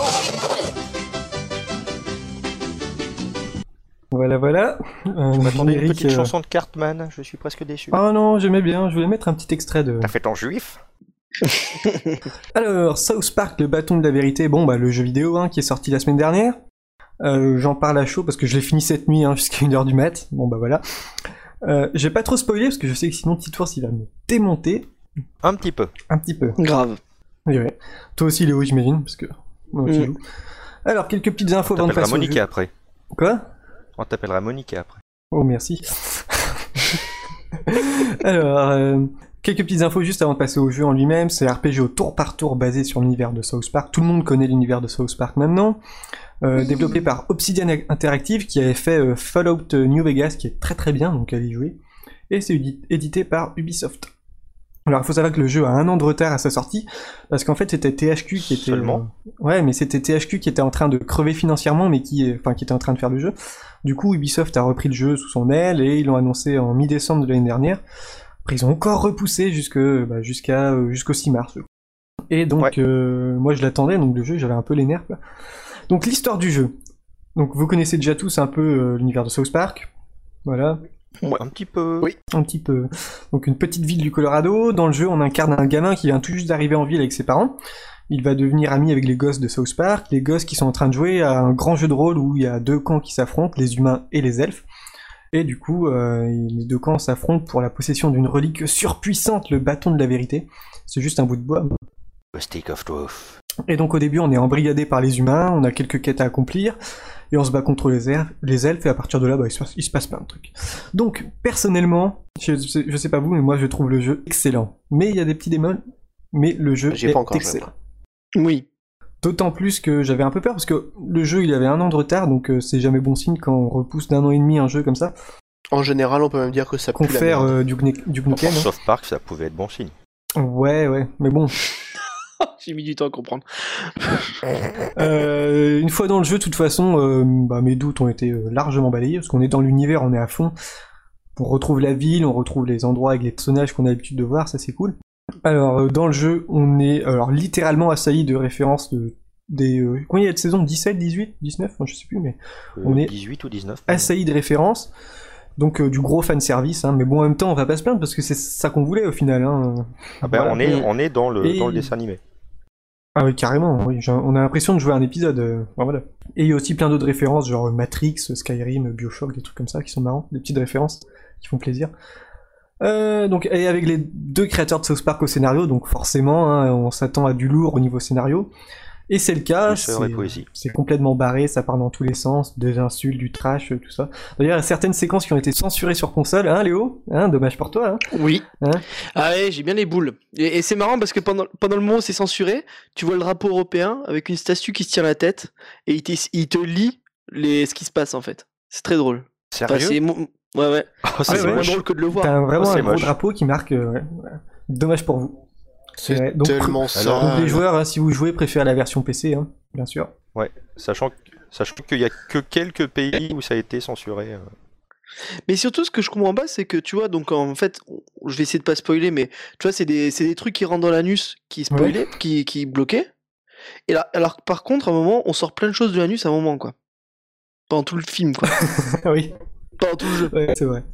Voilà. Je m'attendais à une générique, petite chanson de Cartman, je suis presque déçu. Ah non, j'aimais bien, je voulais mettre un petit extrait de... T'as fait ton juif? Alors, South Park, le bâton de la vérité, bon bah le jeu vidéo hein, qui est sorti la semaine dernière. J'en parle à chaud parce que je l'ai fini cette nuit hein, jusqu'à 1h du mat. Bon bah voilà. Je vais pas trop spoiler parce que je sais que sinon Titours il va me démonter Un petit peu. un petit peu. Grave. Oui, ouais. Toi aussi Léo j'imagine parce que moi tu joues. Alors quelques petites infos On avant de t'appellera passer au Monica jeu. après. Quoi? On t'appellera Monica après. Oh merci. Alors, quelques petites infos juste avant de passer au jeu en lui-même. C'est un RPG au tour par tour basé sur l'univers de South Park. Tout le monde connaît l'univers de South Park maintenant. Développé par Obsidian Interactive qui avait fait Fallout New Vegas qui est très très bien, donc allez y jouer. Et c'est édité par Ubisoft. Alors il faut savoir que le jeu a 1 an de retard à sa sortie, parce qu'en fait c'était THQ qui était... Seulement ouais, mais c'était THQ qui était en train de crever financièrement, mais qui était en train de faire le jeu. Du coup Ubisoft a repris le jeu sous son aile, et ils l'ont annoncé en mi-décembre de l'année dernière. Après ils ont encore repoussé jusqu'au 6 mars. Et donc moi je l'attendais, donc le jeu j'avais un peu les nerfs là. Donc l'histoire du jeu. Donc vous connaissez déjà tous un peu l'univers de South Park. Voilà. Un petit peu. Oui. Un petit peu. Donc une petite ville du Colorado. Dans le jeu, on incarne un gamin qui vient tout juste d'arriver en ville avec ses parents. Il va devenir ami avec les gosses de South Park, les gosses qui sont en train de jouer à un grand jeu de rôle où il y a 2 camps qui s'affrontent, les humains et les elfes. Et du coup, les 2 camps s'affrontent pour la possession d'une relique surpuissante, le bâton de la vérité. C'est juste un bout de bois. The Stick of Truth. Et donc au début, on est embrigadé par les humains, on a quelques quêtes à accomplir, et on se bat contre les elfes, et à partir de là, il se passe plein de trucs. Donc, personnellement, je sais pas vous, mais moi je trouve le jeu excellent. Mais il y a des petits démons, mais le jeu J'y ai pas est encore joué, excellent. Oui. D'autant plus que j'avais un peu peur, parce que le jeu il avait 1 an de retard, donc c'est jamais bon signe quand on repousse d'1 an et demi un jeu comme ça. En général, on peut même dire que ça pue la Confère merde. Duke Pour Nukem. hein. South Park, ça pouvait être bon signe. Ouais, mais bon. J'ai mis du temps à comprendre. Une fois dans le jeu, de toute façon, mes doutes ont été largement balayés, parce qu'on est dans l'univers, on est à fond. On retrouve la ville, on retrouve les endroits avec les personnages qu'on a l'habitude de voir, ça c'est cool. Alors, dans le jeu, on est littéralement assailli de références combien il y a de saisons 17, 18, 19 je sais plus, mais on est 18 ou 19. assailli de références. Donc du gros fanservice, hein, mais bon en même temps on va pas se plaindre parce que c'est ça qu'on voulait au final. Hein. Ah ben Voilà. on est dans le Et- dessin animé. Ah oui, carrément, oui. On a l'impression de jouer à un épisode. Voilà. Et il y a aussi plein d'autres références, genre Matrix, Skyrim, Bioshock, des trucs comme ça qui sont marrants, des petites références qui font plaisir. Donc, et avec les 2 créateurs de South Park au scénario, donc forcément, hein, on s'attend à du lourd au niveau scénario. Et c'est le cas, Douceur et poésie. c'est complètement barré, ça part dans tous les sens, des insultes, du trash, tout ça. D'ailleurs, il y a certaines séquences qui ont été censurées sur console, hein Léo, hein, dommage pour toi. Hein. Oui. Hein Ah ouais, j'ai bien les boules. Et c'est marrant parce que pendant le moment où c'est censuré, tu vois le drapeau européen avec une statue qui se tient la tête et il te lit ce qui se passe en fait. C'est très drôle. Enfin, Sérieux? ouais. Oh, c'est ouais, moins moche. drôle que de le voir. T'as vraiment c'est un gros moche. drapeau qui marque. Ouais. Dommage pour vous. C'est vrai. Donc, tellement alors, ça. Donc les joueurs, hein, si vous jouez, préférez la version PC, hein, bien sûr. Sachant qu'il y a que quelques pays où ça a été censuré. Mais surtout, ce que je comprends pas, c'est que tu vois, donc en fait, je vais essayer de pas spoiler, mais tu vois, c'est des trucs qui rentrent dans l'anus qui spoilaient, qui bloquaient. Et là, alors par contre, à un moment, on sort plein de choses de l'anus à un moment, quoi. Pendant tout le film, quoi. Oui, Pendant tout le jeu. ouais, c'est vrai.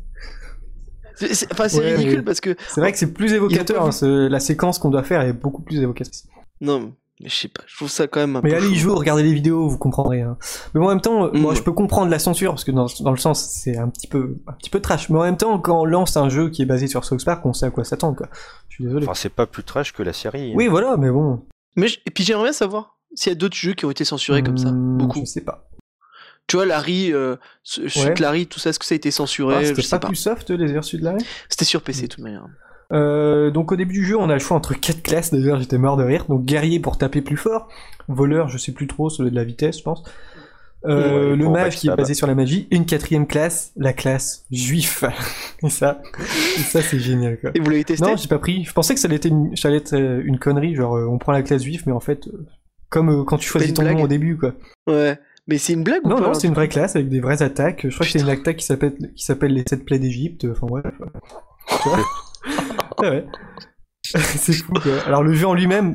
C'est Ouais, ridicule mais- parce que. C'est vrai que c'est plus évocateur, hein, la séquence qu'on doit faire est beaucoup plus évocatrice. Non, mais je sais pas, je trouve ça quand même un Mais peu. allez y chaud. jouer, regardez les vidéos, vous comprendrez. Hein. Mais bon, en même temps, moi Ouais. je peux comprendre la censure, parce que dans le sens, c'est un petit peu trash. Mais en même temps, quand on lance un jeu qui est basé sur South Park, on sait à quoi s'attendre, quoi. Je suis désolé. Enfin, c'est pas plus trash que la série. Oui, voilà, mais bon. Et puis j'aimerais bien savoir s'il y a d'autres jeux qui ont été censurés comme ça. Beaucoup. Je sais pas. Tu vois, Larry, Suite Larry, tout ça, est-ce que ça a été censuré? Je C'était sais pas pas. plus soft les versus de l'arrêt. C'était sur PC, de toute manière. Donc au début du jeu, on a le choix entre 4 classes, d'ailleurs j'étais mort de rire. Donc guerrier pour taper plus fort, voleur, je sais plus trop, ça doit être de la vitesse, je pense. Ouais, Le pour mage qui est backstab. basé sur la magie, et une 4ème classe, la classe juif. et ça c'est génial quoi. Et vous l'avez testé? Non, j'ai pas pris. Je pensais que ça allait être une connerie, genre on prend la classe juif, mais en fait, comme quand tu choisis une ton blague. nom au début quoi. Ouais. Mais c'est une blague ou Non, pas? non, c'est une vraie classe avec des vraies attaques. Je crois que c'est une attaque qui s'appelle les 7 plaies d'Égypte. Enfin bref. Tu vois ouais. C'est fou quoi. Alors le jeu en lui-même.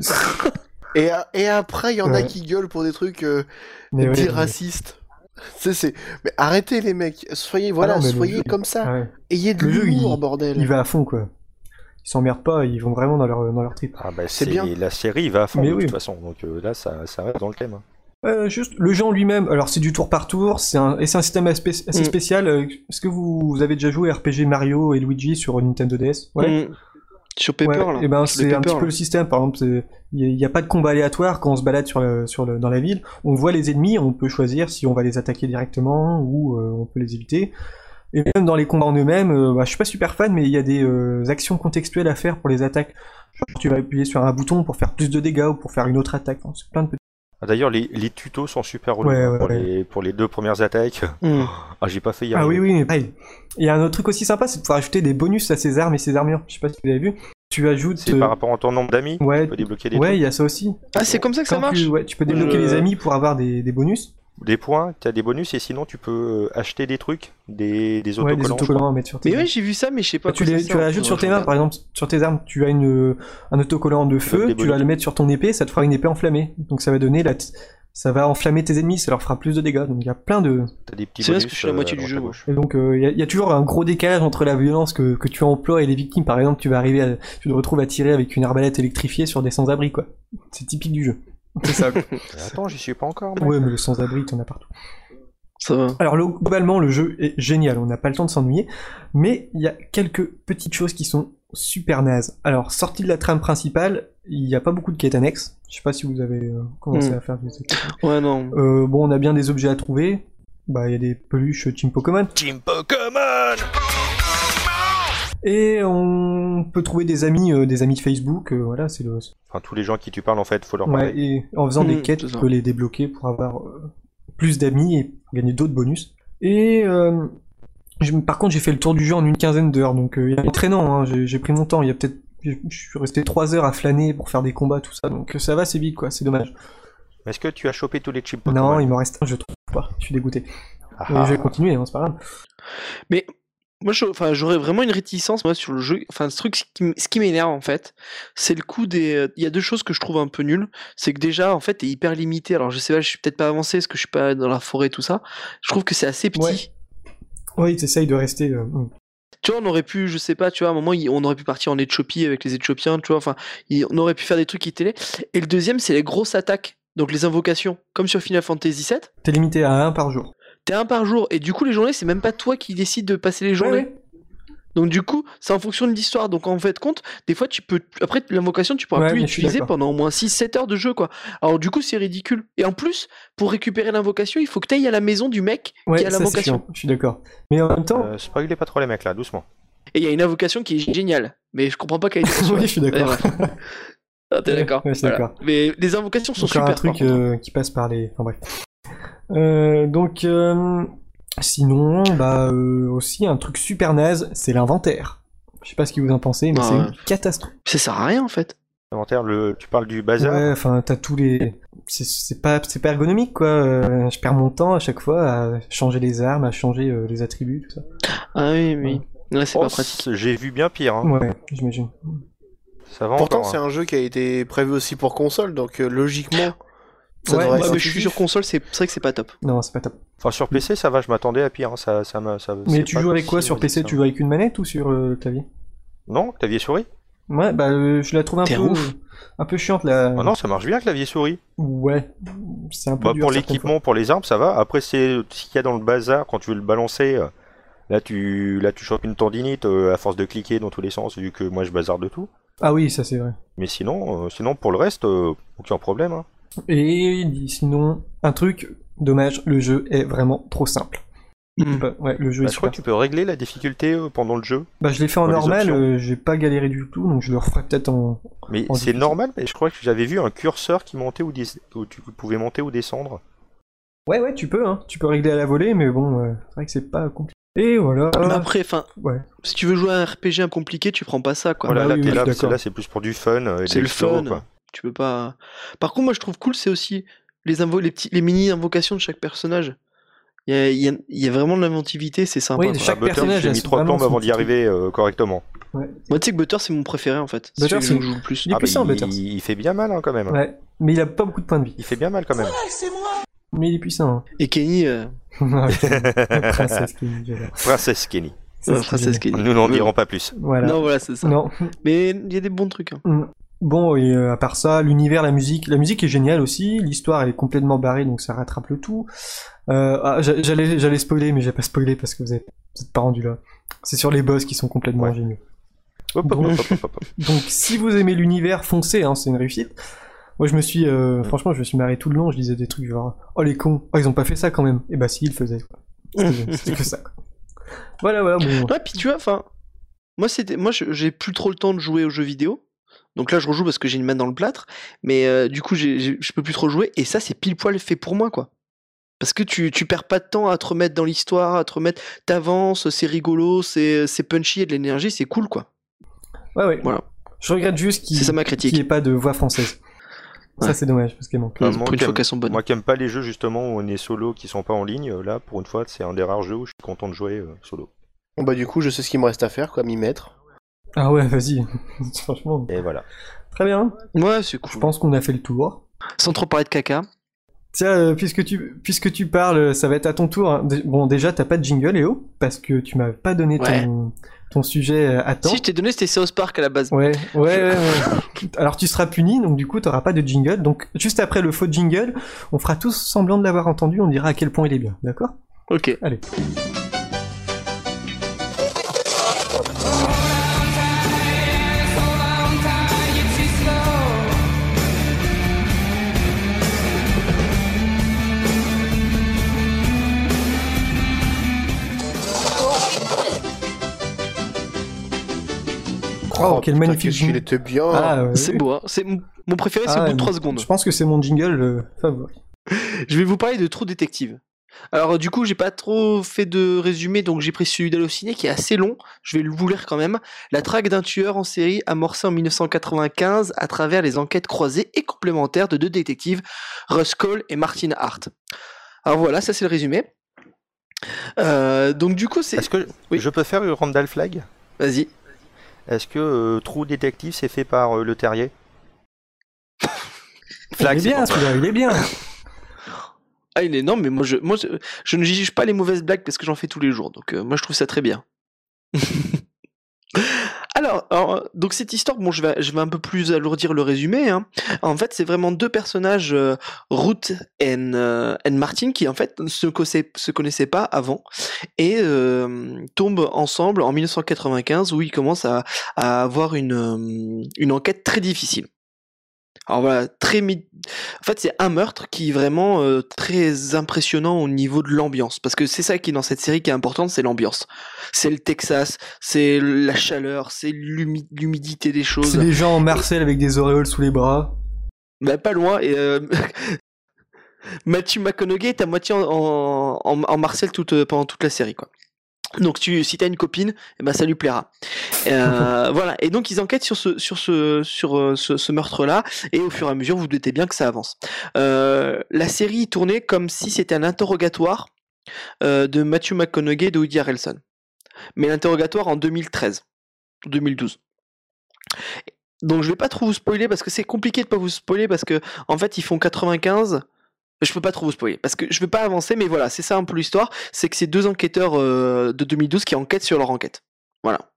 Et après, il y en a Ouais. qui gueulent pour des trucs Mais ouais, dits mais- racistes. Mais arrêtez les mecs, soyez non, mais le soyez jeu, comme ça. ouais. Ayez de Le jeu, l'humour, il bordel. va à fond quoi. Ils s'emmerdent pas, ils vont vraiment dans leur trip. Ah bah C'est c'est bien. la série va à fond Mais de oui. toute façon, donc là ça reste dans le thème. Juste le jeu en lui-même, alors c'est du tour par tour, c'est un système assez spécial. Est-ce que vous avez déjà joué à RPG Mario et Luigi sur Nintendo DS? Ouais. Sur Paper, là. Et ben Sur c'est les un petit Paper, peu là. le système. Par exemple, il n'y a pas de combat aléatoire quand on se balade dans la ville. On voit les ennemis, on peut choisir si on va les attaquer directement ou on peut les éviter. Et même dans les combats en eux-mêmes, je suis pas super fan, mais il y a des actions contextuelles à faire pour les attaques. Genre, tu vas appuyer sur un bouton pour faire plus de dégâts ou pour faire une autre attaque. Enfin, c'est plein de petits. Ah, d'ailleurs les tutos sont super relous Ouais, pour les 2 premières attaques. Mm. Ah j'ai pas fait hier. Ah oui, oui, mais pareil. Il y a un autre truc aussi sympa, c'est de pouvoir ajouter des bonus à ses armes et ses armures. Je sais pas si vous avez vu. Tu ajoutes. C'est par rapport à ton nombre d'amis, Ouais, tu peux débloquer des ouais, trucs. il y a ça aussi. Ah, c'est comme ça que ça Quand marche? tu peux débloquer les amis pour avoir des bonus. Des points, tu as des bonus et sinon tu peux acheter des trucs, des Ouais, des autocollants. je crois. autocollants à mettre sur tes Mais armes. ouais, j'ai vu ça, mais je sais pas. Tu quoi ça les sert. ajoutes sur tes Je mains, regarde. par exemple, sur tes armes, tu as un autocollant de feu, des tu vas bonus. le mettre sur ton épée, ça te fera une épée enflammée. Donc ça va donner ça va enflammer tes ennemis, ça leur fera plus de dégâts. Donc il y a plein de. T'as des petits C'est bien bonus. parce que je suis à la moitié du à jeu, droite à gauche. Et donc il y a toujours un gros décalage entre la violence que tu emploies et les victimes. Par exemple, tu te retrouves à tirer avec une arbalète électrifiée sur des sans-abri, quoi. C'est typique du jeu. C'est ça. Mais attends, j'y suis pas encore. mec. Ouais, mais le sans-abri, t'en as partout. Ça va. Alors globalement, le jeu est génial, on n'a pas le temps de s'ennuyer, mais il y a quelques petites choses qui sont super nazes. Alors, sorti de la trame principale, il n'y a pas beaucoup de quêtes annexes. Je sais pas si vous avez commencé à faire des quêtes. Ouais, non. Bon, on a bien des objets à trouver. Bah, il y a des peluches Team Pokémon. Team Pokémon. Et on peut trouver des amis Facebook, voilà, c'est le... Enfin tous les gens à qui tu parles en fait, faut leur Ouais, parler. et en faisant des quêtes, c'est tu ça. peux les débloquer pour avoir plus d'amis et gagner d'autres bonus. Et par contre, j'ai fait le tour du jeu en une quinzaine d'heures, donc il y a traînant, hein, j'ai pris mon temps. Il y a peut-être, je suis resté 3 heures à flâner pour faire des combats, tout ça, donc ça va, c'est vite, quoi. C'est dommage. Est-ce que tu as chopé tous les chips Pokémon? Non, il m'en reste un, je trouve pas. Je suis dégoûté. Ah, Mais je vais continuer, hein, c'est pas grave. Mais moi, j'aurais vraiment une réticence moi sur le jeu. Enfin, ce qui m'énerve en fait, c'est le coup des. Il y a deux choses que je trouve un peu nulles. C'est que déjà, en fait, t'es hyper limité. Alors, je sais pas, je suis peut-être pas avancé parce que je suis pas dans la forêt tout ça. Je trouve que c'est assez petit. Ouais. Oui, t'essayes de rester. Tu vois, on aurait pu, je sais pas, tu vois, à un moment, on aurait pu partir en Éthiopie avec les Éthiopiens, tu vois. Enfin, on aurait pu faire des trucs qui étaient. Et le deuxième, c'est les grosses attaques. Donc les invocations, comme sur Final Fantasy VII. T'es limité à 1 par jour. T'es un par jour. Et du coup, les journées, c'est même pas toi qui décides de passer les journées. Ouais. Donc du coup, c'est en fonction de l'histoire. Donc en fait, compte, des fois tu peux après l'invocation, tu pourras Ouais, plus mais je suis l'utiliser d'accord. pendant au moins 6-7 heures de jeu quoi. Alors du coup, c'est ridicule. Et en plus, pour récupérer l'invocation, il faut que tu ailles à la maison du mec qui Ouais, a ça c'est l'invocation. chiant, je suis d'accord. Mais en même temps, spoilez pas trop les mecs là, doucement. Et il y a une invocation qui est géniale, mais je comprends pas qu'elle ait été oui, je suis d'accord. Ouais. Ah, t'es Ouais, d'accord. ouais, je suis d'accord. Mais les invocations sont Encore super. un truc par contre. qui passe par les... Enfin bref. Donc, sinon, aussi un truc super naze, c'est l'inventaire. Je sais pas ce que vous en pensez, mais Ah c'est ouais. une catastrophe. Ça sert à rien en fait. Inventaire, tu parles du bazar. Ouais, enfin, t'as tous les... C'est pas ergonomique, quoi. Je perds mon temps à chaque fois à changer les armes, à changer les attributs, tout ça. Ah oui, oui. Ouais, c'est Oh, pas pratique. j'ai vu bien pire. Hein. Ouais, j'imagine. Ça va Pourtant, encore. c'est hein. un jeu qui a été prévu aussi pour console, donc logiquement, ça Ouais, devrait Ouais, être mais je suis intuitif. sur console, c'est vrai que c'est pas top. Non, c'est pas top. Enfin sur PC ça va, je m'attendais à pire. Hein. Mais c'est tu pas joues avec si quoi sur mauvais que PC? ça. Tu joues avec une manette ou sur le clavier? Non, clavier souris. Ouais, je la trouve T'es ouf. un peu chiante, là. Oh non, ça marche bien clavier souris. Ouais, c'est un peu Bah, dur. pour certaines l'équipement, pour les armes, ça va. Après, c'est ce qu'il y a dans le bazar quand tu veux le balancer. Là, tu chopes une tendinite à force de cliquer dans tous les sens, vu que moi je bazarde de tout. fois. Ah oui, ça c'est vrai. Mais sinon pour le reste, aucun problème. Hein. Et sinon, un truc, dommage, le jeu est vraiment trop simple. Ouais, le jeu est Je crois super. que tu peux régler la difficulté pendant le jeu. Bah, je l'ai fait en Dans les normal, options. j'ai pas galéré du tout, donc je le referai peut-être en... Mais En c'est difficile. normal, mais je crois que j'avais vu un curseur qui montait où tu pouvais monter ou descendre. Ouais, tu peux, hein. Tu peux régler à la volée, mais bon, c'est vrai que c'est pas compliqué. Et voilà. Mais après, enfin, Ouais. si tu veux jouer à un RPG compliqué, tu prends pas ça, quoi. Voilà, bah là, oui, t'es oui, là, je suis d'accord. là, c'est plus pour du fun. Et de C'est le l'explo, fun. quoi. Tu peux pas. Par contre, moi, je trouve cool, c'est aussi les mini invocations de chaque personnage. Il y a vraiment de l'inventivité, c'est sympa. Oui, quoi. chaque Butter, personnage j'ai a mis 3 vraiment plombes avant son d'y petit arriver correctement. Ouais. Moi, tu sais que Butter, c'est mon préféré en fait. Butter, Celui c'est- que je joue le plus. Il est puissant, Butters. il fait bien mal hein, quand même. Ouais, mais il a pas beaucoup de points de vie. Il fait bien mal quand même. Mais il est puissant. Et Kenny, Hein. Princesse Kenny, j'adore. Princesse Kenny. Ça, c'est Princesse génial. Kenny. Nous n'en dirons pas plus. Voilà. Non, voilà, c'est ça. Non. Mais il y a des bons trucs. Hein. Bon, et à part ça, l'univers, la musique est géniale aussi. L'histoire, elle est complètement barrée, donc ça rattrape le tout. J'allais spoiler, mais j'ai pas spoilé parce que vous êtes pas rendu là. C'est sur les boss qui sont complètement Ouais. géniaux. Hop, hop, hop, hop, hop, hop. Donc, si vous aimez l'univers, foncez, hein, c'est une réussite. Moi, je me suis, franchement, je me suis marré tout le long. Je disais des trucs genre, oh les cons, oh ils ont pas fait ça quand même. Et bah si, ils le faisaient. Quoi. C'était que ça. Quoi. Voilà, bon. Ouais, puis tu vois, enfin, moi, j'ai plus trop le temps de jouer aux jeux vidéo. Donc là, je rejoue parce que j'ai une main dans le plâtre. Mais du coup, je peux plus trop jouer. Et ça, c'est pile poil fait pour moi, quoi. Parce que tu perds pas de temps à te remettre dans l'histoire, à te remettre, t'avances, c'est rigolo, c'est punchy et de l'énergie, c'est cool, quoi. Ouais. Voilà. Je regrette juste C'est ça ma qu'il critique. n'y ait pas de voix française. Ça, Ouais. c'est dommage, parce qu'elle manque. Moi, Pour une qui fois aime- qu'elles sont bonnes. Moi qui aime pas les jeux justement où on est solo qui sont pas en ligne, là pour une fois c'est un des rares jeux où je suis content de jouer solo. Bon bah du coup, je sais ce qu'il me reste à faire, quoi, m'y mettre. Ah ouais, vas-y. Franchement. Et voilà. Très bien. Ouais, c'est Je cool. pense qu'on a fait le tour. Sans trop parler de caca. Tiens, puisque tu parles, ça va être à ton tour. Hein. Bon, déjà, t'as pas de jingle, Léo, parce que tu m'as pas donné Ouais. ton sujet à temps. Si je t'ai donné, c'était South Park à la base. Ouais. Alors tu seras puni, donc du coup t'auras pas de jingle. Donc juste après le faux jingle, on fera tous semblant de l'avoir entendu, on dira à quel point il est bien, d'accord? Ok. Allez. Oh, quel putain, magnifique qu'est-ce qu'il jingle. était bien. Ah, ouais. C'est beau, hein. C'est mon préféré, c'est au bout de 3 secondes. Je pense que c'est mon jingle favori. Je vais vous parler de True Detective. Alors du coup, j'ai pas trop fait de résumé, donc j'ai pris celui d'Allociné qui est assez long. Je vais vous lire quand même. La traque d'un tueur en série amorcée en 1995 à travers les enquêtes croisées et complémentaires de deux détectives, Russ Cole et Martin Hart. Alors voilà, ça c'est le résumé. Donc du coup, c'est... Est-ce que Oui. je peux faire une Randall Flag? Vas-y. Est-ce que True Detective c'est fait par Le Terrier? Il est bien celui-là, il est bien. Ah, il est énorme, mais moi je ne juge pas les mauvaises blagues parce que j'en fais tous les jours, donc moi je trouve ça très bien. Alors, donc cette histoire, bon, je vais un peu plus alourdir le résumé. Hein. En fait, c'est vraiment deux personnages, Ruth et Martin, qui en fait se connaissaient pas avant et tombent ensemble en 1995 où ils commencent à avoir une enquête très difficile. Alors voilà, en fait, c'est un meurtre qui est vraiment très impressionnant au niveau de l'ambiance. Parce que c'est ça qui est dans cette série qui est importante, c'est l'ambiance. C'est le Texas, c'est la chaleur, c'est l'humidité des choses. C'est des gens en Marcel avec des auréoles sous les bras. Bah, pas loin. Et Matthew McConaughey est à moitié en Marcel pendant toute la série, quoi. Donc si t'as une copine, eh ben ça lui plaira. Voilà. Et donc ils enquêtent sur ce meurtre-là, et au fur et à mesure, vous doutez bien que ça avance. La série est tournée comme si c'était un interrogatoire de Matthew McConaughey et de Woody Harrelson, mais l'interrogatoire en 2012. Donc je vais pas trop vous spoiler parce que c'est compliqué de pas vous spoiler parce que en fait ils font 95. Je peux pas trop vous spoiler parce que je veux pas avancer, mais voilà, c'est ça un peu l'histoire, c'est que c'est deux enquêteurs de 2012 qui enquêtent sur leur enquête. Voilà.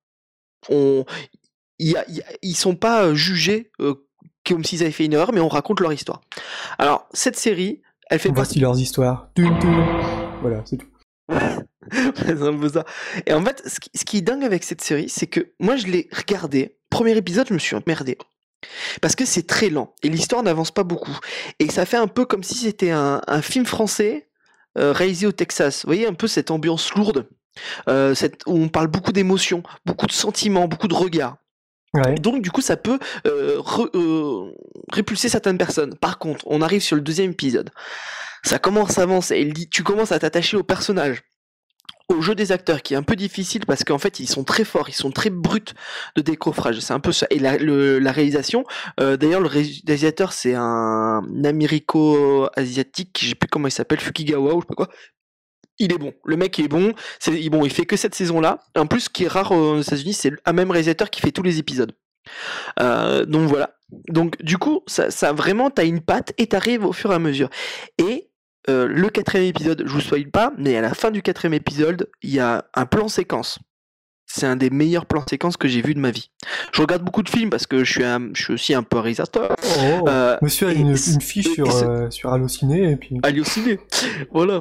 Ils sont pas jugés comme s'ils avaient fait une erreur, mais on raconte leur histoire. Alors cette série, elle fait Voici leurs histoires. Voilà, c'est tout. c'est un peu ça. Et en fait, ce qui est dingue avec cette série, c'est que moi je l'ai regardé. Premier épisode, je me suis emmerdé. Parce que c'est très lent et l'histoire n'avance pas beaucoup. Et ça fait un peu comme si c'était un film français réalisé au Texas. Vous voyez un peu cette ambiance lourde, où on parle beaucoup d'émotions, beaucoup de sentiments, beaucoup de regards. Ouais. Donc du coup ça peut répulser certaines personnes. Par contre, on arrive sur le deuxième épisode. Ça commence à avancer et tu commences à t'attacher au personnage, au jeu des acteurs, qui est un peu difficile parce qu'en fait ils sont très forts, ils sont très bruts de décoffrage. C'est un peu ça. Et la réalisation, d'ailleurs le réalisateur c'est un américo-asiatique, je sais plus comment il s'appelle, Fukigawa ou je sais pas quoi. Il est bon, le mec il est bon, il fait que cette saison-là. En plus, ce qui est rare aux États-Unis, c'est un même réalisateur qui fait tous les épisodes. Donc voilà. Donc du coup, ça vraiment, t'as une patte et t'arrives au fur et à mesure. Et le 4e épisode, je vous spoil pas, mais à la fin du 4e épisode, il y a un plan séquence. C'est un des meilleurs plans séquences que j'ai vu de ma vie. Je regarde beaucoup de films parce que je suis aussi un peu réalisateur. Monsieur a une fiche sur Allociné et puis. Allociné, voilà.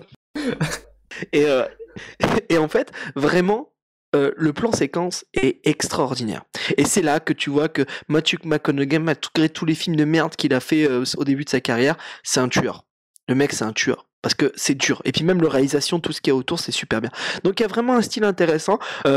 Et en fait, vraiment, le plan séquence est extraordinaire. Et c'est là que tu vois que Matthew McConaughey, malgré tous les films de merde qu'il a fait au début de sa carrière, c'est un tueur. Le mec, c'est un tueur. Parce que c'est dur. Et puis même la réalisation, tout ce qu'il y a autour, c'est super bien. Donc il y a vraiment un style intéressant.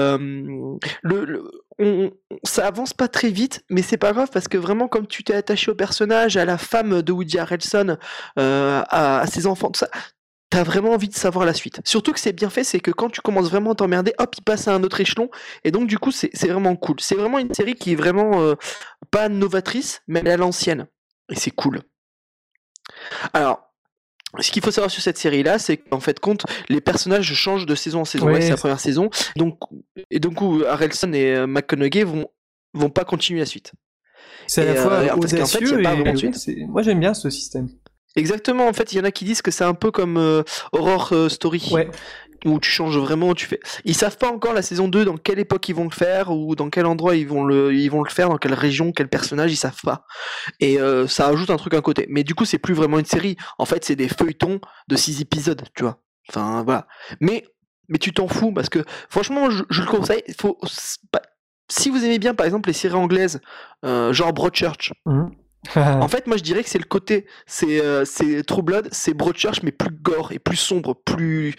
Ça avance pas très vite, mais c'est pas grave parce que vraiment, comme tu t'es attaché au personnage, à la femme de Woody Harrelson, à ses enfants, tout ça, t'as vraiment envie de savoir la suite. Surtout que c'est bien fait, c'est que quand tu commences vraiment à t'emmerder, hop, il passe à un autre échelon. Et donc du coup, c'est vraiment cool. C'est vraiment une série qui est vraiment pas novatrice, mais elle est à l'ancienne. Et c'est cool. Alors, ce qu'il faut savoir sur cette série-là, c'est qu'en fait, les personnages changent de saison en saison. Ouais, c'est la première saison. Donc Harrelson et McConaughey vont pas continuer la suite. C'est à la fois audacieux moi, j'aime bien ce système. Exactement, en fait, il y en a qui disent que c'est un peu comme Horror Story, où tu changes vraiment, Ils savent pas encore la saison 2 dans quelle époque ils vont le faire, ou dans quel endroit ils vont le faire, dans quelle région, quel personnage, ils savent pas. Et ça ajoute un truc à côté. Mais du coup, c'est plus vraiment une série. En fait, c'est des feuilletons de 6 épisodes, tu vois. Enfin, voilà. Mais tu t'en fous, parce que, franchement, je le conseille, si vous aimez bien, par exemple, les séries anglaises, genre Broadchurch, en fait, moi je dirais que c'est le côté, c'est True Blood, c'est Broadchurch mais plus gore et plus sombre, plus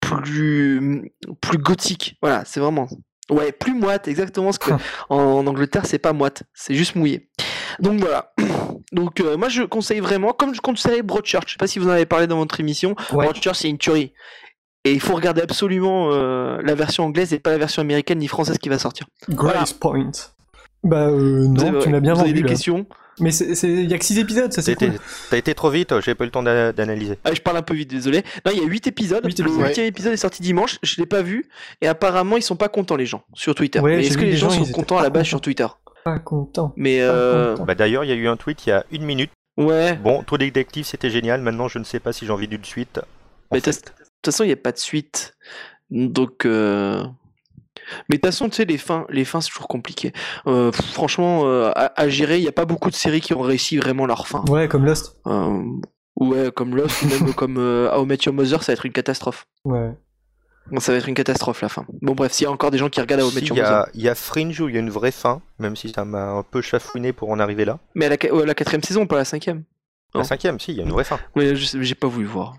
gothique. Voilà, c'est vraiment, plus moite, exactement ce que en Angleterre c'est pas moite, c'est juste mouillé. Donc voilà. Donc moi je conseille vraiment, comme je conseille Broadchurch. Je sais pas si vous en avez parlé dans votre émission. Broadchurch c'est une tuerie. Et il faut regarder absolument la version anglaise et pas la version américaine ni française qui va sortir. Grace Point. Bah non, tu m'as bien vendu. Vous avez des questions? Mais il y a que 6 épisodes, ça c'est cool. T'as été trop vite, j'ai pas eu le temps d'analyser. Je parle un peu vite, désolé. Non, il y a 8 épisodes. Le 8e épisode est sorti dimanche, je l'ai pas vu. Et apparemment, ils sont pas contents, les gens, sur Twitter. Ouais, mais est-ce que les gens sont contents à la base sur Twitter? Pas contents. Mais Bah d'ailleurs, il y a eu un tweet il y a 1 minute. Ouais. Bon, True Detective, c'était génial. Maintenant, je ne sais pas si j'ai envie d'une suite. Mais de toute façon, il n'y a pas de suite. Donc... Mais de toute façon, tu sais, les fins c'est toujours compliqué. Franchement, à gérer, il n'y a pas beaucoup de séries qui ont réussi vraiment leur fin. Ouais, comme Lost. Ouais, comme Lost, ou même comme How I Met Your Mother, ça va être une catastrophe. Ouais. Ça va être une catastrophe la fin. Bon bref, s'il y a encore des gens qui regardent How I Met Your Mother. Il y a Fringe où il y a une vraie fin, même si ça m'a un peu chafouiné pour en arriver là. Mais la 4ème saison, pas la 5ème. La 5ème, si, il y a une vraie fin. Ouais, j'ai pas voulu voir.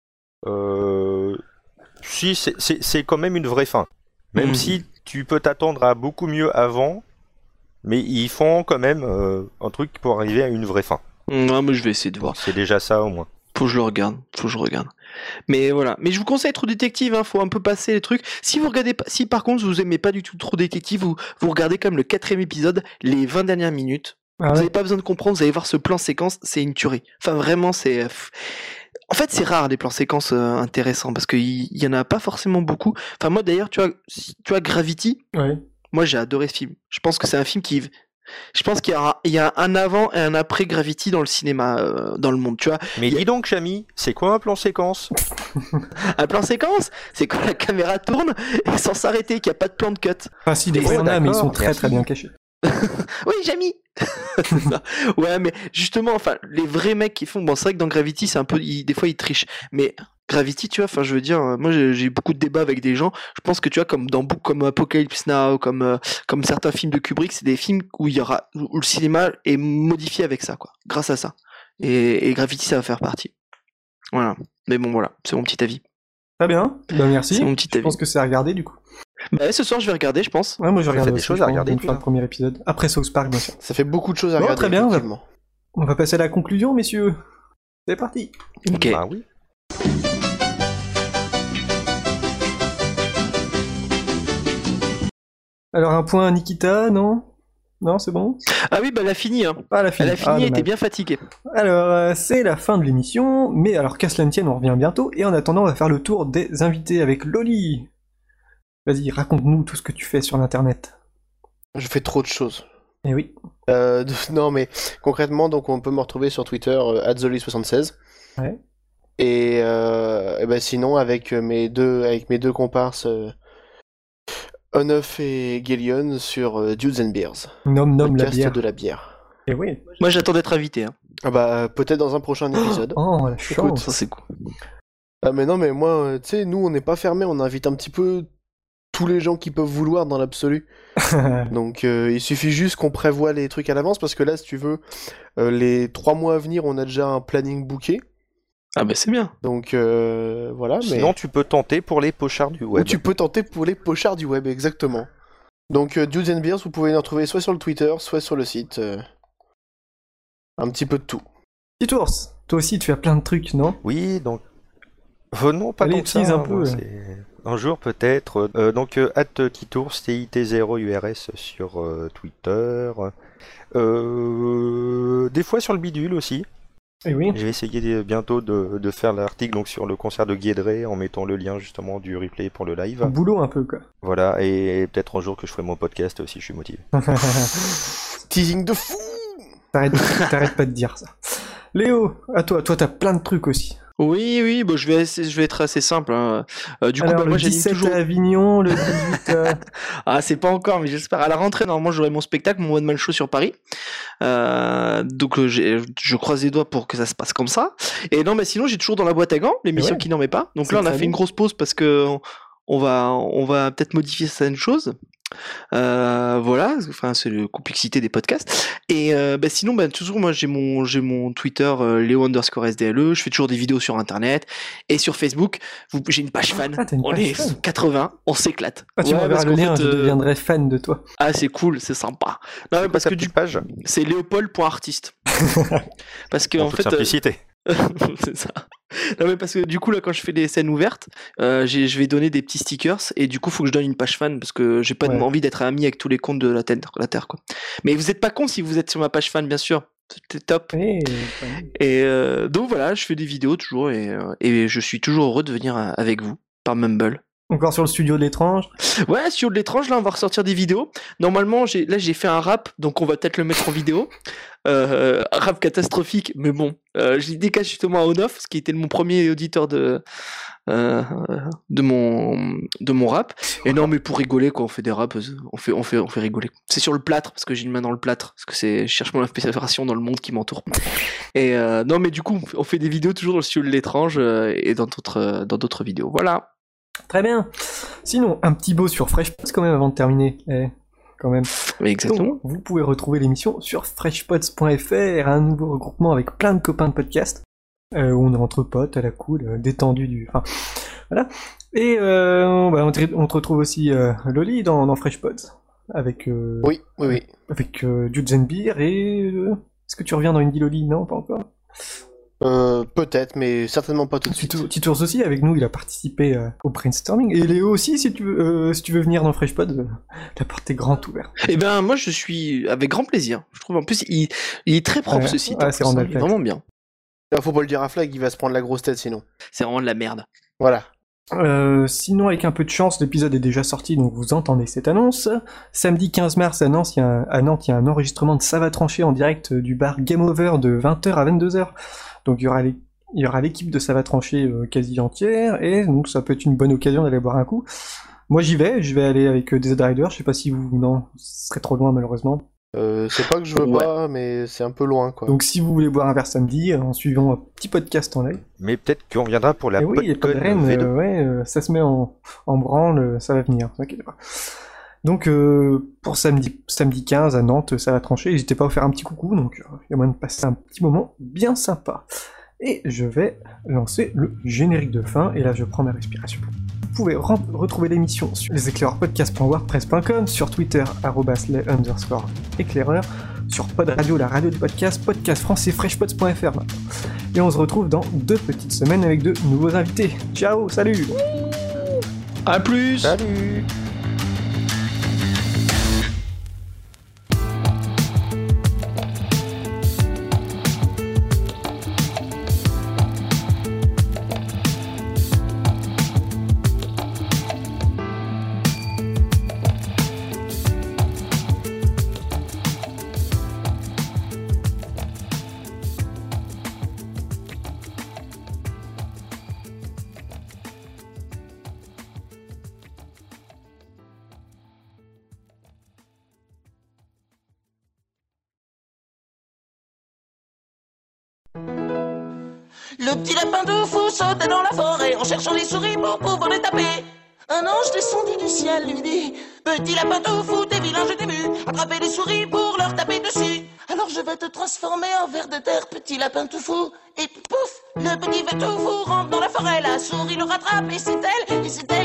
Si, c'est quand même une vraie fin. Même si tu peux t'attendre à beaucoup mieux avant, mais ils font quand même un truc pour arriver à une vraie fin. Ouais, mais je vais essayer de voir. C'est déjà ça au moins. Faut que je le regarde. Mais voilà. Mais je vous conseille True Detective, hein, faut un peu passer les trucs. Si par contre vous aimez pas du tout True Detective, vous regardez comme le 4ème épisode, les 20 dernières minutes. Vous n'avez pas besoin de comprendre, vous allez voir ce plan séquence, c'est une tuerie. Enfin vraiment, c'est... En fait, c'est rare des plans séquences intéressants parce qu'il y en a pas forcément beaucoup. Enfin, moi d'ailleurs, tu vois Gravity. Ouais. Moi, j'ai adoré ce film. Je pense que c'est un film je pense qu'il y a un avant et un après Gravity dans le cinéma, dans le monde, tu vois. Mais dis donc, Chami, c'est quoi un plan séquence? Un plan séquence, c'est quand la caméra tourne et sans s'arrêter, qu'il n'y a pas de plan de cut. Enfin, si, des fois, il y en a, mais ils sont très très bien cachés. Oui, Jamy. C'est ça. Ouais, mais justement, enfin, les vrais mecs qui font, bon, c'est vrai que dans Gravity, c'est un peu, des fois ils trichent, mais Gravity, tu vois, enfin je veux dire, moi j'ai eu beaucoup de débats avec des gens. Je pense que tu vois, comme Apocalypse Now, comme certains films de Kubrick, c'est des films où où le cinéma est modifié avec ça, quoi, grâce à ça. Et Gravity, ça va faire partie. Voilà. Mais bon, voilà, c'est mon petit avis. Très bien, bah merci. C'est mon petit Je avis. pense que c'est à regarder du coup. Bah, ce soir, je vais regarder, je pense. Ouais, moi je Ça fait regarde des aussi, choses je à pense, regarder, une fin de premier épisode. Après South Park, bien sûr. Ça fait beaucoup de choses à Bon, regarder. très bien, effectivement. On va passer à la conclusion, messieurs. C'est parti. Ok. Bah oui. Alors un point à Nikita, non? Non, c'est bon? Ah oui, bah elle a fini, hein. Ah, la fin. Elle a fini, elle était bien fatiguée. Alors, c'est la fin de l'émission, mais alors qu'à cela ne tienne, on revient bientôt, et en attendant, on va faire le tour des invités avec Loli. Vas-y, raconte-nous tout ce que tu fais sur l'internet. Je fais trop de choses. Eh oui. Non, mais concrètement, donc on peut me retrouver sur Twitter @zoli76. Ouais. Et ben sinon avec mes deux comparses Onof et Gillian sur Dudes and Beers, Nomme la podcast bière. de la bière. Eh oui. Moi, j'attends d'être invité, hein. Ah bah peut-être dans un prochain épisode. Oh, la Écoute, chance. Ça, c'est cool. Ah mais non mais moi tu sais nous on n'est pas fermé, on invite un petit peu tous les gens qui peuvent vouloir dans l'absolu. Donc il suffit juste qu'on prévoit les trucs à l'avance parce que là si tu veux les 3 mois à venir on a déjà un planning booké. Ah bah c'est bien. Donc voilà. Sinon, Mais tu peux tenter pour les pochards du ou web. tu peux tenter pour les pochards du web exactement. Donc Dudes and Beers vous pouvez les retrouver soit sur le Twitter soit sur le site. Un petit peu de tout. Petit ours, toi aussi tu as plein de trucs, non? Oui, donc. Non, pas Allez, tant que ça. tease un Moi, peu. un jour peut-être. Donc, @kitours, TIT0URS sur Twitter. Des fois sur le bidule aussi. Eh oui. Je vais essayer bientôt de faire l'article donc, sur le concert de Guédré en mettant le lien justement du replay pour le live. Boulot un peu, quoi. Voilà, et peut-être un jour que je ferai mon podcast aussi, je suis motivé. Teasing de fou. T'arrêtes pas de dire ça. Léo, à toi t'as plein de trucs aussi. Oui, bon, je vais être assez simple, hein. Du coup, Alors, bah, moi, le j'anime 17 toujours. à Avignon, le 18 Ah, c'est pas encore, mais j'espère. À la rentrée, normalement, j'aurai mon spectacle, mon One Man Show sur Paris. Donc, je croise les doigts pour que ça se passe comme ça. Et non, mais sinon, j'ai toujours dans la boîte à gants l'émission Ouais. qui n'en met pas. Donc C'est là, on a très fait une bien. grosse pause parce que on va peut-être modifier certaines choses. Voilà, enfin c'est la complexité des podcasts. Et sinon, toujours moi j'ai mon Twitter Léo_SDLE. Je fais toujours des vidéos sur internet et sur Facebook. J'ai une page fan. Ah, t'as une On page est fan. 80, on s'éclate. Ah, tu Ouais, m'enverras parce le qu'en lien, fait, je deviendrai fan de toi. Ah, c'est cool, c'est sympa. Non, mais parce que du page, c'est léopold.artiste. Parce que en en toute fait simplicité. c'est ça. Non mais parce que du coup là quand je fais des scènes ouvertes, je vais donner des petits stickers et du coup faut que je donne une page fan parce que j'ai pas Ouais. envie d'être ami avec tous les comptes de la terre quoi. Mais vous êtes pas con si vous êtes sur ma page fan bien sûr. C'était top. Eh, Et donc voilà, je fais des vidéos toujours et je suis toujours heureux de venir avec vous par Mumble. encore sur le studio de l'étrange. Ouais, sur de l'étrange, là, on va ressortir des vidéos. Normalement, j'ai fait un rap, donc on va peut-être le mettre en vidéo. Rap catastrophique, mais bon. J'ai décalé justement à Onof, ce qui était mon premier auditeur de mon rap. Et non, mais pour rigoler, quoi, on fait des raps, on fait rigoler. C'est sur le plâtre, parce que j'ai une main dans le plâtre, parce que je cherche mon inspiration dans le monde qui m'entoure. Et non, mais du coup, on fait des vidéos toujours dans le studio de l'étrange et dans d'autres vidéos. Voilà. Très bien. Sinon, un petit mot sur FreshPods quand même avant de terminer. Quand même. Mais exactement. Donc, vous pouvez retrouver l'émission sur freshpods.fr, un nouveau regroupement avec plein de copains de podcast, où on est entre potes, à la cool, détendu enfin, voilà. Et on te retrouve aussi Loli dans FreshPods, avec Oui. avec Dudes and Beer, et est-ce que tu reviens dans Indie Loli? Non, pas encore. Peut-être, mais certainement pas tout de suite. Titours aussi, avec nous, il a participé au brainstorming. Et Léo aussi, si tu veux venir dans FreshPod, la porte est grande ouverte. Eh ben, moi, je suis avec grand plaisir. Je trouve, en plus, il est très propre, Ouais, ce site. ouais, en c'est plus, Randall il est Flagg. vraiment bien. Là, faut pas le dire à Flag, il va se prendre la grosse tête sinon. C'est vraiment de la merde. Voilà. Sinon, avec un peu de chance, l'épisode est déjà sorti, donc vous entendez cette annonce. Samedi 15 mars, à Nantes, il y a un enregistrement de Ça va trancher en direct du bar Game Over de 20h à 22h. Donc il y aura l'équipe de Ça va trancher quasi entière, et donc ça peut être une bonne occasion d'aller boire un coup. Moi je vais aller avec des Riders, je sais pas si vous... Non, ce serait trop loin malheureusement. C'est pas que je veux Ouais. pas, mais c'est un peu loin, quoi. Donc si vous voulez boire un verre samedi, en suivant un petit podcast en live. Mais peut-être qu'on viendra pour la Et oui, il y a pas de PodCon Rennes, V2. ouais, ça se met en branle, ça va venir, vous inquiétez pas. Donc pour samedi 15 à Nantes, ça va trancher, n'hésitez pas à faire un petit coucou, donc il y a moyen de passer un petit moment bien sympa. Et je vais lancer le générique de fin, et là je prends ma respiration. Vous pouvez retrouver l'émission sur leséclaireursPodcast.wordpress.com, sur Twitter, @les_éclaireurs, sur Pod Radio, la radio du podcast, podcast français, freshpods.fr maintenant. Et on se retrouve dans 2 petites semaines avec de nouveaux invités. Ciao, salut! À plus. Salut! Le petit lapin de fou sautait dans la forêt en cherchant les souris pour pouvoir les taper. Un ange descendit du ciel lui dit: Petit lapin tout fou, t'es vilain, je t'ai vu attraper les souris pour leur taper dessus. Alors je vais te transformer en ver de terre, petit lapin tout fou. Et pouf, le petit ver tout fou rentre dans la forêt. La souris le rattrape et c'est elle